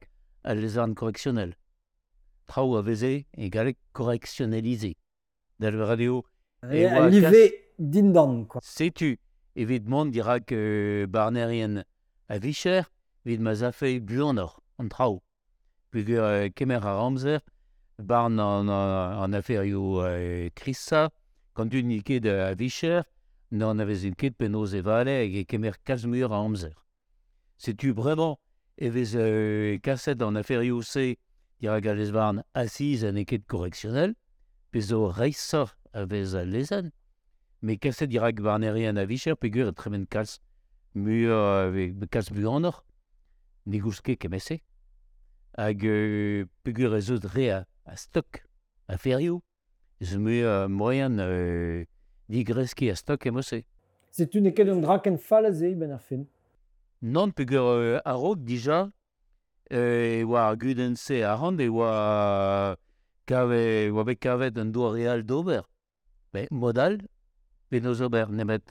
à les armes correctionnelles. Trao avese égale correctionnalisé. Dans la radio, L'IV dindan, quoi. sais-tu, évidemment, dira que Barnerien a Vicher, vid mazafei buonor, en trao. Puis kemer a Ramser, Barn en affaire Chrissa, quand tu niquais de Vicher, n'en avait une quête penos et valet et kemer Kazmur a Ramser. Sais-tu vraiment, et cassette en affaire C, dira Gales Barn assise à une quête correctionnelle, peso reissa avec lezen. Mais cassette dira que Barnerien a Vicher, pegur très bien casse mur avec casse buonor, négusque kemesse. Hag pegur ez eus dre a stok, a ferio, ez moyen digreski a stok emosse. C'est une école de draken falazé, ben arfin. Non pegur a rog dija, war gudense a rand e war bet kavet un doa real d'ober. Modal, ben oz ober nemet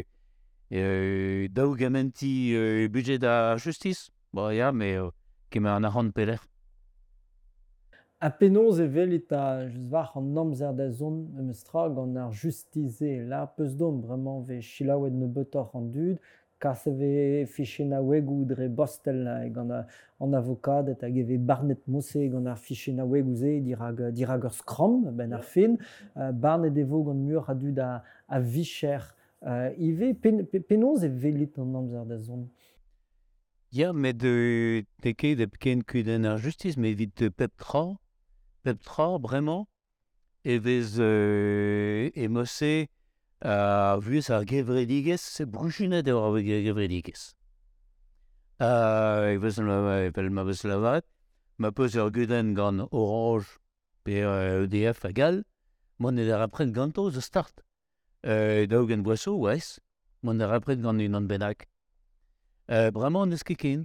daougamenti budget da justice. Ya, mais kemer an a rand peler. A penaos e velit a just an amzer da zon memestra gant ar justizé. La peus dom vraiment ve chilaouet me betor an dud, kas ve fiche na wegou dre bostel gant an avokadet hag ve barnet mosse gant ar fiche na wegou ze dirag ur skram ben ar fin. Barnet evo gant mur a dud a vicher. Ive penaos e velit an amzer da zon. Ya, met de teke de ken kuden ar justice, mais vite pep tra, vraiment, e vez emosse a vues ar gevredigez, se brujunet eo ar gevredigez. E vez ma vez lavaret, ma peus ur guden gant Orange pe EDF a gal, mon e ar apren ganto ze start. Daougen boisseau, ouez, mon e apren gant un an bennak. Vraiment, neus ket ken.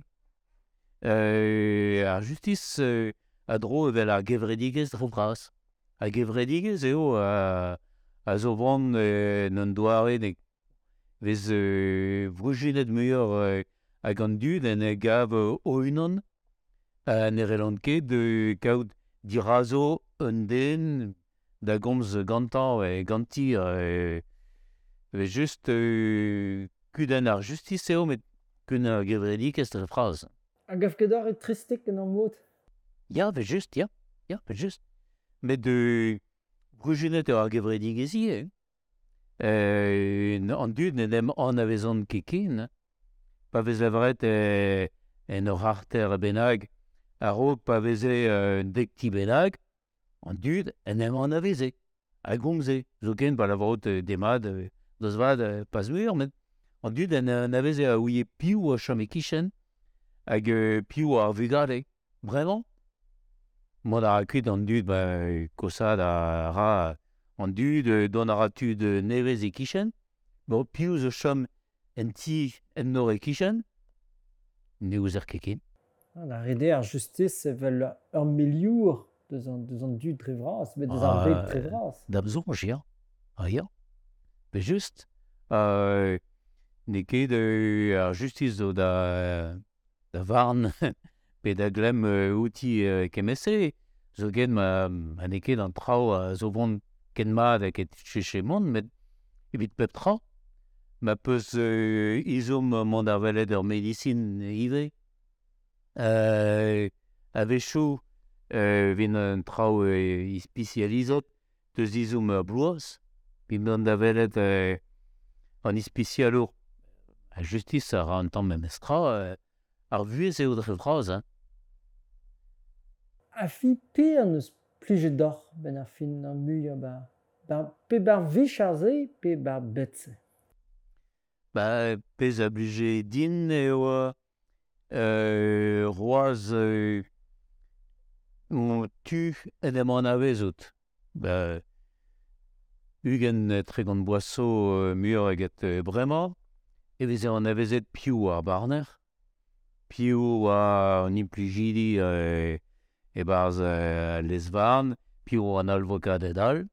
Ar justice a dro evel ar gevredigez dro bras. A gevredigez eo a zo vant n'an doare vez brujunet muioc'h hag an dud en e gav oinon ne relant ket de kaout dirazo un den da gomz gantañ e gantir vez just kuden ar justice eo met kun ar gevredigez dre bras. A gav ket ar e tristek en an mod? Ya, vez just, ya, vez just. Met de brujunet eo ar gevredigezi, an dud ne dem an a vezan ket ken, pa vez lavaret en ur arter benag, a rog pa veze dekti benag, an dud en em an a veze, a gomze. Zo ken pa lavarot demad, deus vad pas mur, met an dud en a veze a ouie piou a chom e kichen, hag piou ar vugale. Vraiment? Mod a kuit an dud kosad a ra an dud don a ratud nevez e kichen, piou zo chom en ti en nor e kichen, ne ouzer ket ken. La rede ar justice evel ur miliour deus an dud dre vras, bet deus ar bet dre vras. Da bezonj, ya. Ya. Be just, ne ket ar justice zo da varn pe da glem outi kemese, zo gen ma ne ket an trao zo vont ken mat hag ket cheche mont, met evit pep tra. Ma peus izom mont ar welet ur medicine ive. A vechou vin un trao ispecializot deus izom ur bloaz, pi mont da welet an ispecialour. A justice a ra an tamm memestra, ar vuez eo dre vras, A fi pe an eus plijet d'or ben ar fin an mui pe bar vichar ze, pe bar bet ze. Pez a blije din eo roaz tu en em an avezot. Ugen tregont boisseau mur eget bremañ, e veze an avezet piou ar barner, piou a an implijidi e barz les varn, piou an alvokadet all,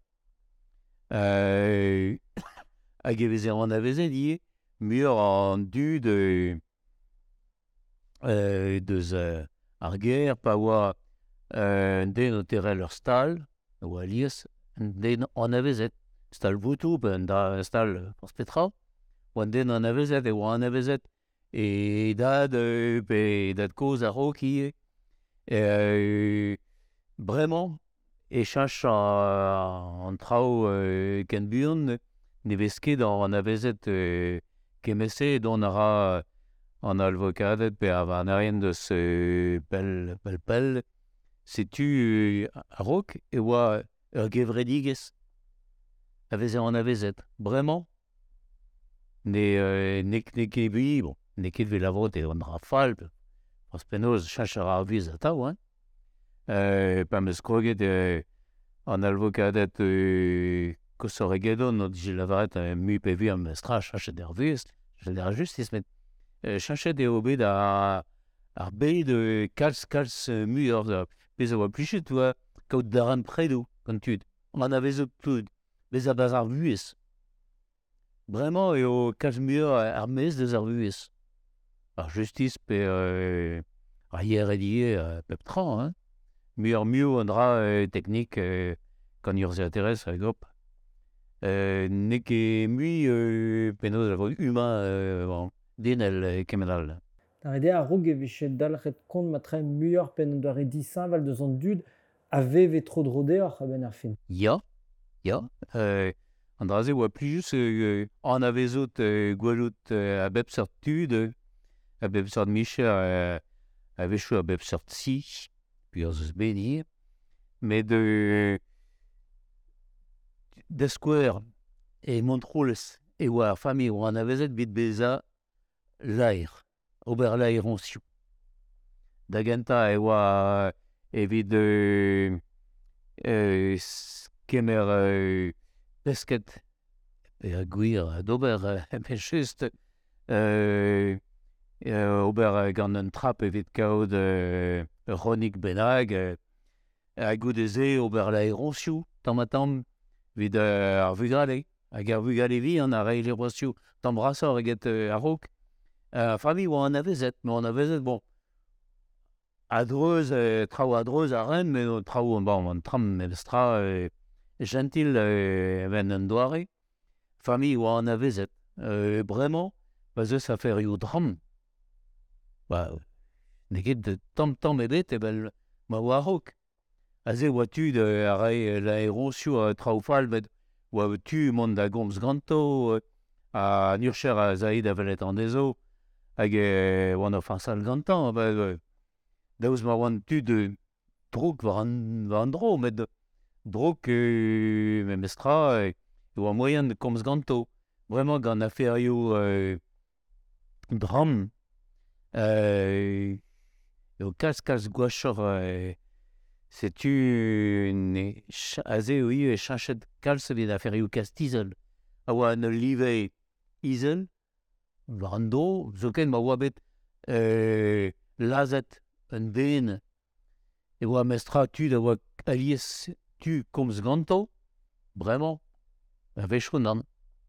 hag e veze an avezet ie, mur an dud deus ar ger, pa oa den o terrel ur stal, oa lies, den an avezet. Stal voutou, ben da stal pors petra, oa den an avezet, e oa an avezet, e dad, pe dad koz a roki, bremañ, e cheñch an traoù ken buan, ne vez ket an avezet kemese, don a ra an alvokadet pe a va an deus pel, setu a rok, e oa ur gevredigez, a veze an avezet, bremañ, ne ket vi, bon, ne ket vez lavot e an dra fall, pros penaos cheñch a ra viz atav, pa meus kroget an alvokadet kosoregedon, no dije lavaret mu pe vi am estra cheñchet er vez, cheñchet er justice, met cheñchet eo bet ar bet kalz muioc'h, pezh a oa plichet oa kaout daran predoù, gantud, an avezet tout, bez a baz ar vuez. Bremañ eo kalz muioc'h ar mez deus ar vuez. Ar justice pe ar yer pep tra, muioc'h an dra teknik gant urzh aterez a gop. Ne ket mui penaos a vo humañ denel kemenal. Ar ede a rog e vechet dalc'het kont matre muioc'h pen an doare disañval deus an dud a veve tro drodeoc'h a ben ar fin. Ya, an dra-se oa plijus an avezot gwelout a bep seurt tud, a bep seurt micher a vechou a bep seurt si, pi ur zeus benir, met da skouer e montroulez e oa ar fami oa an avezet bit beza laer, ober laeroñsioù. Da gentañ e oa evit kemer pesket a gwir d'ober men just ober gant un trap evit kaout ronig bennak a goudeze ober laeroñsioù tamm vid ar vugale, hag ar vugale vi an a reiñ leroñsioù tamm brasoc'h eget a rok. Fami oa an avezet, me an avezet, bon, a dreuz, traoù a dreuz a ren, me traoù an tram memes tra gentil ben un doare. Fami oa an avezet, bremañ, ba zeus a ferioù dram. Ba, ne ket de tamm ebet, ebel ma oa a rok. A ze oa tud a reiñ laeroñsioù traoù fall, bet oa tu mont da gomz ganto, a nurcher a zaid a velet an dezo, hag oan o farsal gantañ, daouz ma oan tud drog war an dro, met drog memes tra e oa moyen de komz ganto, bremañ gant a ferioù dram, eo kalz gwachoc'h setu a ze o ivez cheñchet kalz evit a ferioù kastizel, a oa an live izel, war an dro, zoken ma oa bet lazet un den, e oa memes tra tud a oa alies tu komz ganto, bremañ, a vechon nan.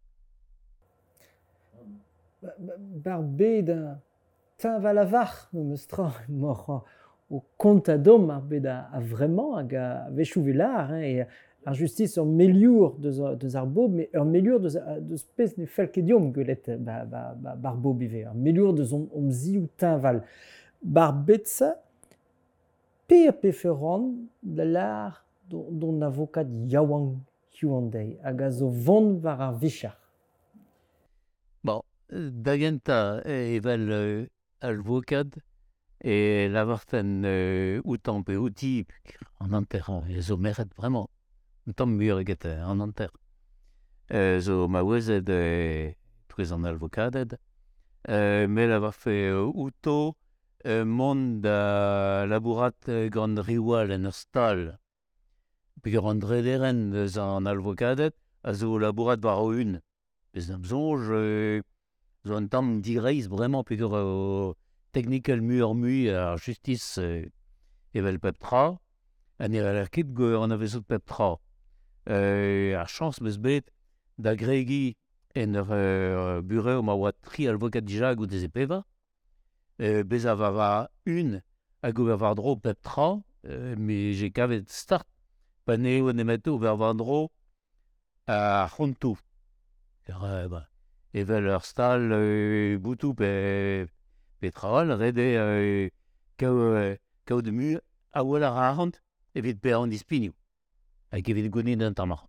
Bar bet teñval a varc'h memes tra moc'h o kont a dom ar bet a vremañ hag a vechou velar, e ar justice ur meliour deus ar bob, me ur meliour deus pezh ne fel ket diom gwelet bar bob ive, ur meliour deus om zioù teñval. Bar bet-se, pe feran da lar don avokat Yaouang Hyundai hag a zo vont war ar vichar. Bon, da gentañ evel alvokat e lavarten outan pe outi an anter, e zo meret bremañ, tamm muioc'h eget an anter. Zo ma ouezet prez an alvokadet, me lavarfe outo mont da labourat gant riwal en ur stal, peogwir an drederen eus an alvokadet a zo labourat war o un. Bez am zonj zo an tamm digreiz bremañ peogwir technical mui ar justice evel pep tra, an evel ket an avezot pep tra. Ar chans meus bet da gregi en ur bureau ma oa 3 avokat dija goude ze peva, bez a va un hag ober war-dro pep tra, me j'ai kavet start pa neo nemet ober war-dro a c'hontou. Evel ur stal boutou pe traoù rede kaout mu a wol ar arant evit pe an dispignoù hag evit gounin un tammar.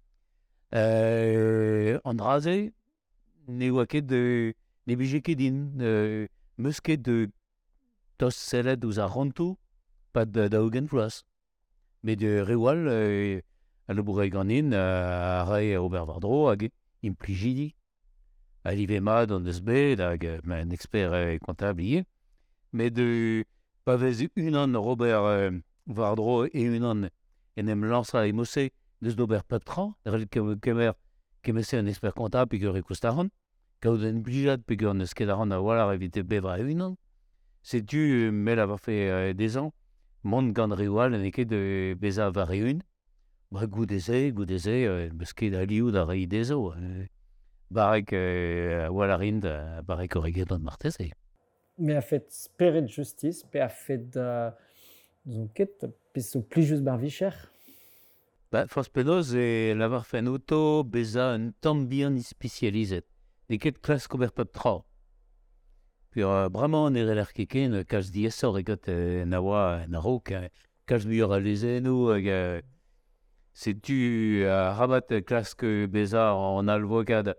An drazhe ne oa ket ne bije ket din meus ket tos sellet ouz ar c'hontou pa da ougen vloaz. Met re oal a labourer ganin a ray ober war-dro hag implijidi a live mat an deus bet hag un expert comptable ie. Met pa vez unan ober war-dro e unan en em lansa e mose deus d'ober pep tra, kemese un expert comptable peogwir e koustaran, kaout en implijat peogwir neus ket a ran a walar evit bevra e unan. Setu mel avar fe dezhañ, mont gant re oal en ket bezañ var e-un, ba goudeze, meus ket alioù da reiñ dezo. Barek a wal a rind barek o reget an marteze. Me a fet speret justice, pe a fet zon ket peso plijus bar vicher. Forzh penaos lavar fe an auto bezañ un tamm bihan ispecializet. Ne ket klask ober pep tra. Pur bremañ ne reler ket ken kalz diesor egot na oa na raok, kalz muioc'h a lezennoù hag setu a rabat klask bezañ an alvokad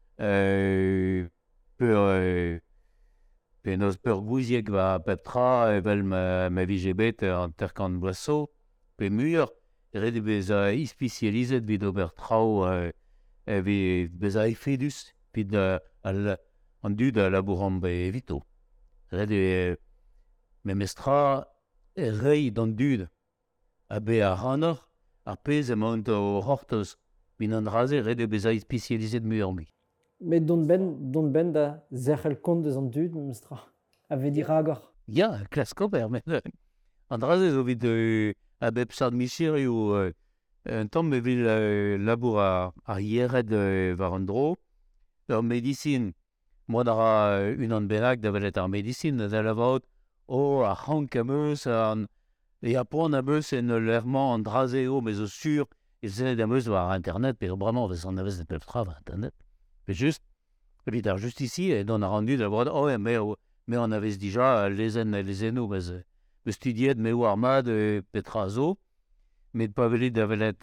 penaos peur gouziek va pep tra evel ma vije bet an terkant boasso, pe muioc'h ret bezañ ispecializet vid ober traoù evit bezañ efedus vid an dud a labouran evito. Ret memes tra reiñ d'an dud a be ar ranoc'h ar pezh emaont o c'hortoz min an drazhe ret bezañ ispecializet muioc'h. Met dont ben da zerc'hel kont eus an dud, memes tra. A vedi ragor. Ya, klask ober, men an drazhe zo vid a bep sad miserioù un tamm evit labour ar yerred war an dro. Ur medicine, moat a ra unan bennak da welet ar medicine da lavaot ar c'hank am eus e a poan am eus en lermañ an drazhe me zo sur e sellet am eus war internet pe bremañ vez an avez de pep tra war internet. Pe just, evit ar justicier don a ran dud a brad me an avez dija lezennoù me studiet me war mat petra zo, met pa welet da welet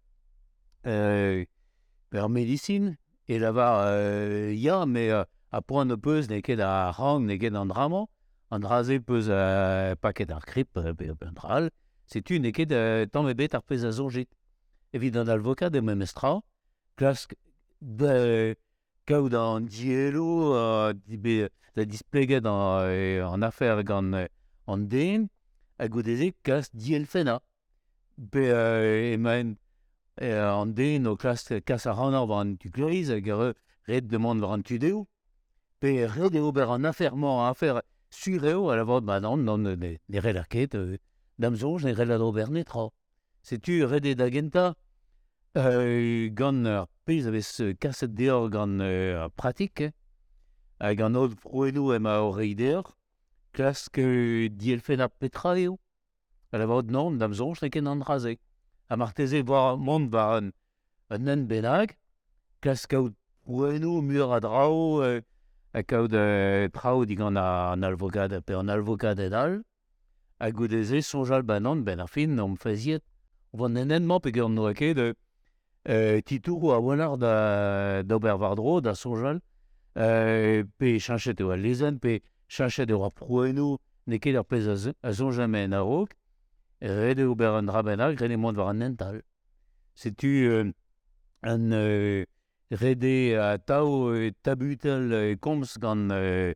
ar medicine e lavar ya, me a poan o peus ne ket ar c'hank ne ket an dramañ, an drazhe peus pa ket ar krip pe un dral, setu ne ket tamm ebet ar pezh a soñjet. Evit an alvokad memes tra, klask kaout an dielo da displeget an afer gant an den, a goudeze kas dielfenna. Pe emaint an den o kas a ranoc'h war an tukuriz hag ret demont war an tudeoù. Pe ret eo ober an afer-mañ, an afer sur eo a lavaot non ne reler ket dam soñj ne reler ober netra. Setu ret da gentañ gant ar pezh a vez kaset deoc'h gant pratik, hag an holl frouennoù ema o reiñ deoc'h, klask dielfenna petra eo. A lavaot non, dam soñj ne ket an drazhe. A marteze mont war un nen bennak, klask kaout frouennoù muioc'h a draoù, a kaout traoù digant an alvokad pe an alvokad all, a goudeze soñjal non, ben ar fin on feziet. Oan nenenmañ peogwir no a ket titourou a walar d'ober war-dro da soñjal, pe cheñchet eo a lezenn, pe cheñchet eo ar frouennoù ne ket ar pezh a soñjamen a raok, ret eo ober un dra bennak, ret e mont war an nental. Setu un rede a tao tabutel komz gant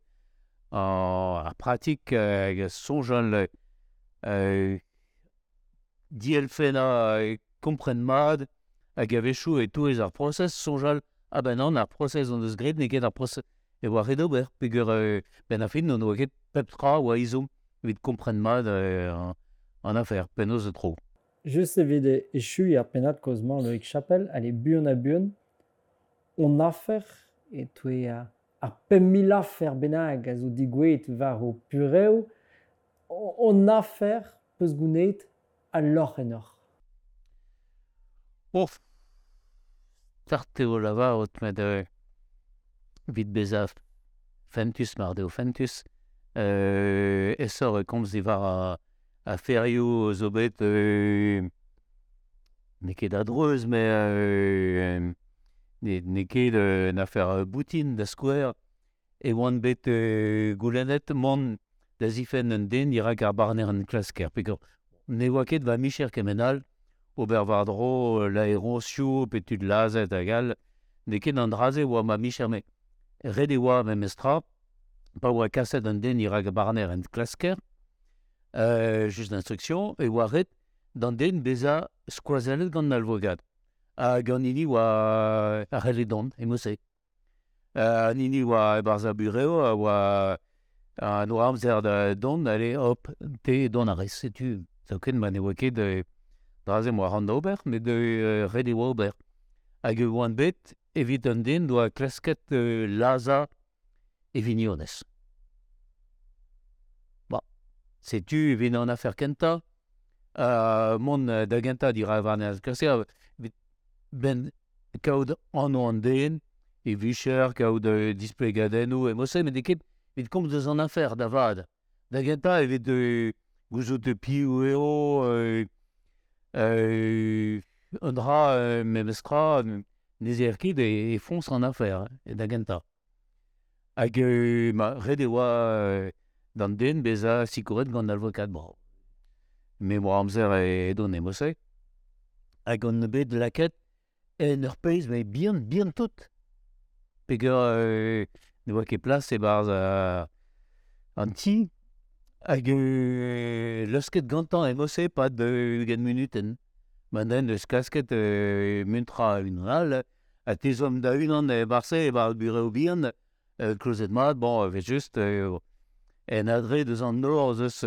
ar pratik hag soñjal dielfenna kompren mat hag a vechou e touez ar proses soñjal non, ar proses an deus graet ne ket ar proses e oa ret ober peogwir ben a fin non oa ket pep tra oa ezhomm evit kompren mat an afer, penaos o tro. Just evit echuiñ ar pennad kozh-mañ Loïc Chapelle, ale buan a buan, on afer e toe ar 5.000 afer bennak a zo digouet war o purev, on a affaire, peus gounet, à l'or. Ouf, tarte o lavaret met vit bezaf fentus mardeo fentus. Essor komz divar a ferio zo bet ne ket adreuz, mais ne ket en affaire boutine da skouer e oan bet goulennet mont da zifen un den irak ar barner en klasker. Pekor ne oa ket va micher kemenal ober vardro l'aérosio petud lazet agal ne ket an draze oa ma micher me red e oa memestra pa oa kaset un den irak ar barner en klasker just d'instruction e oa ret d'an den beza skouazelet gant alvogad hag an hini oa ar reledon e mose. An hini oa e barza bureo oa an oa amzer da don ale hop te don a res setu zo ket ma ne oa ket draze moa ran da ober met de red e oa ober hag oan bet evit an den doa klasket laza e vignonez. Setu evit an afer kenta mont da genta dira varner klasker ben kaout an den e vicher kaout displegadennoù e mose, met ket evit komz eus an afer da vad da genta evit gouzout piv eo un dra memestra nezer ket e fons an afer da genta hag ma red e oa d'an den beza sikoret gant alvokad me moa amzer e don e mose hag an bet laket en ur peiz me bien tout peogwir ne oa ket plas e barz an ti hag leusket gantañ e mose pad gen minuten den eus kasket muntra unan a tezom da unan e barse e bar bureo bihan klozet mat vet just en adre deus an nor eus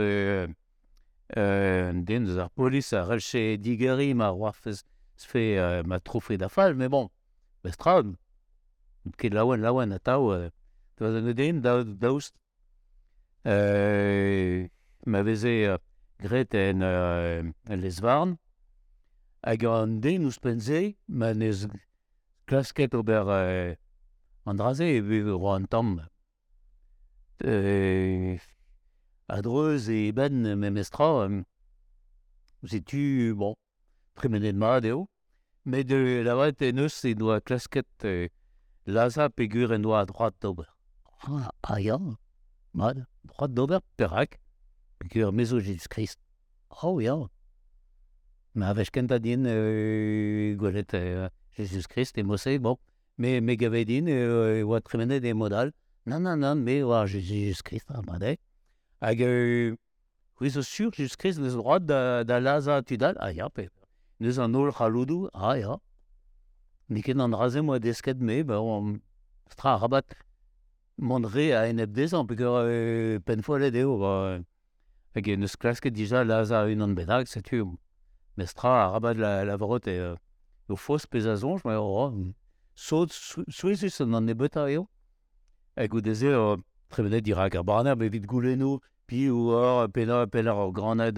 den deus ar polis a relche digeri ma roarfez fe ma trofe da fall, mais bon, bestra, ket laouen atav, toaz an den daoust ma veze gret en lesvarn, hag an den ouzpenze, ma nez klasket ober an draze e vez ro an tamm. Adreuz e ben memestra, setu, bon, premenet mat eo, met de lavat en eus e doa klasket laza peogwir en doa droad d'ober. Ya, mad, droad d'ober perak, peogwir mezo Jésus-Christ. Ya. Ma vech kenta din gwelet Jésus-Christ e mose, bon, me gavet din e oa tremenet e modal, nan, me oa Jésus-Christ mad hag oui zo sur Jésus-Christ neus droad da laza tudal, ya, neus an ol c'haloudou, ya. Ne ket an draze moa desket me, stra rabat mont re a enep dezan, peogwir penfolet eo, hag neus klasket dija laza unan bennak, setu, mestra rabat la vrot o fos pez a zonj, saut souezus an nebeta eo, hag o deze tremenet dirak ar barner evit goulennoù, piv pelar o graned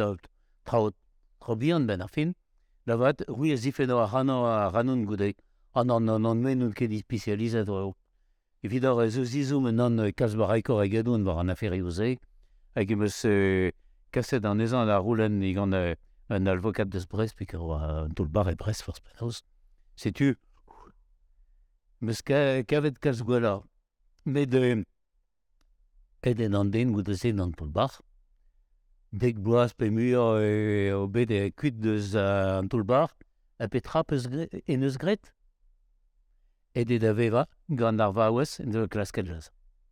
tra bihan ben ar fin, lavat, oui a zifeno a ranoun goudei, an men n'out ket dispecializet eo. Evit ar eus zizoum en an kalz-baraikor egadoun war an aferioù-se, hag eus kaset an ezan la roulenn gant un alvokat deus Brest, peogwir an toull-bar e Brest forzh penaos. Setu, meus kavet kalz gwella, met eden an den goudrezet an toull-bar, dek bloaz pe muioc'h o bet kuit deus an toull-bar, a petra en eus gret, ede da veva gant ar vaouez en eo klasket jaz.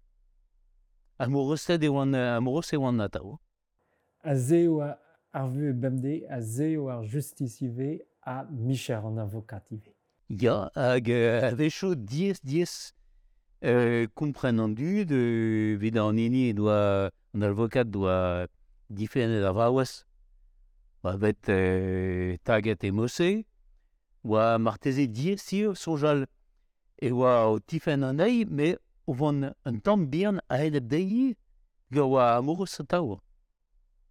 Amourosted e oan atav. A zeo ar vu e bemde, a zeo ar justice a micher an avokat ive. Ya, hag a vecho diez kompren an dud, vid an hini an avokat doa difennet ar vaouez, oa vet taget e mose, oa marteze diez sir sojal, e oa o tifen an ei, me o vant un tamm bihan a enep deiz, gant oa amouros atav.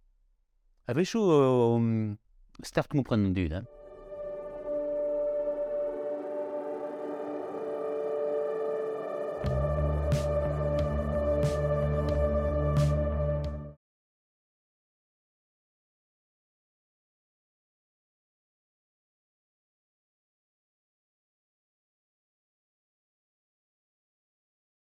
Avecho start comprendre dud, hein.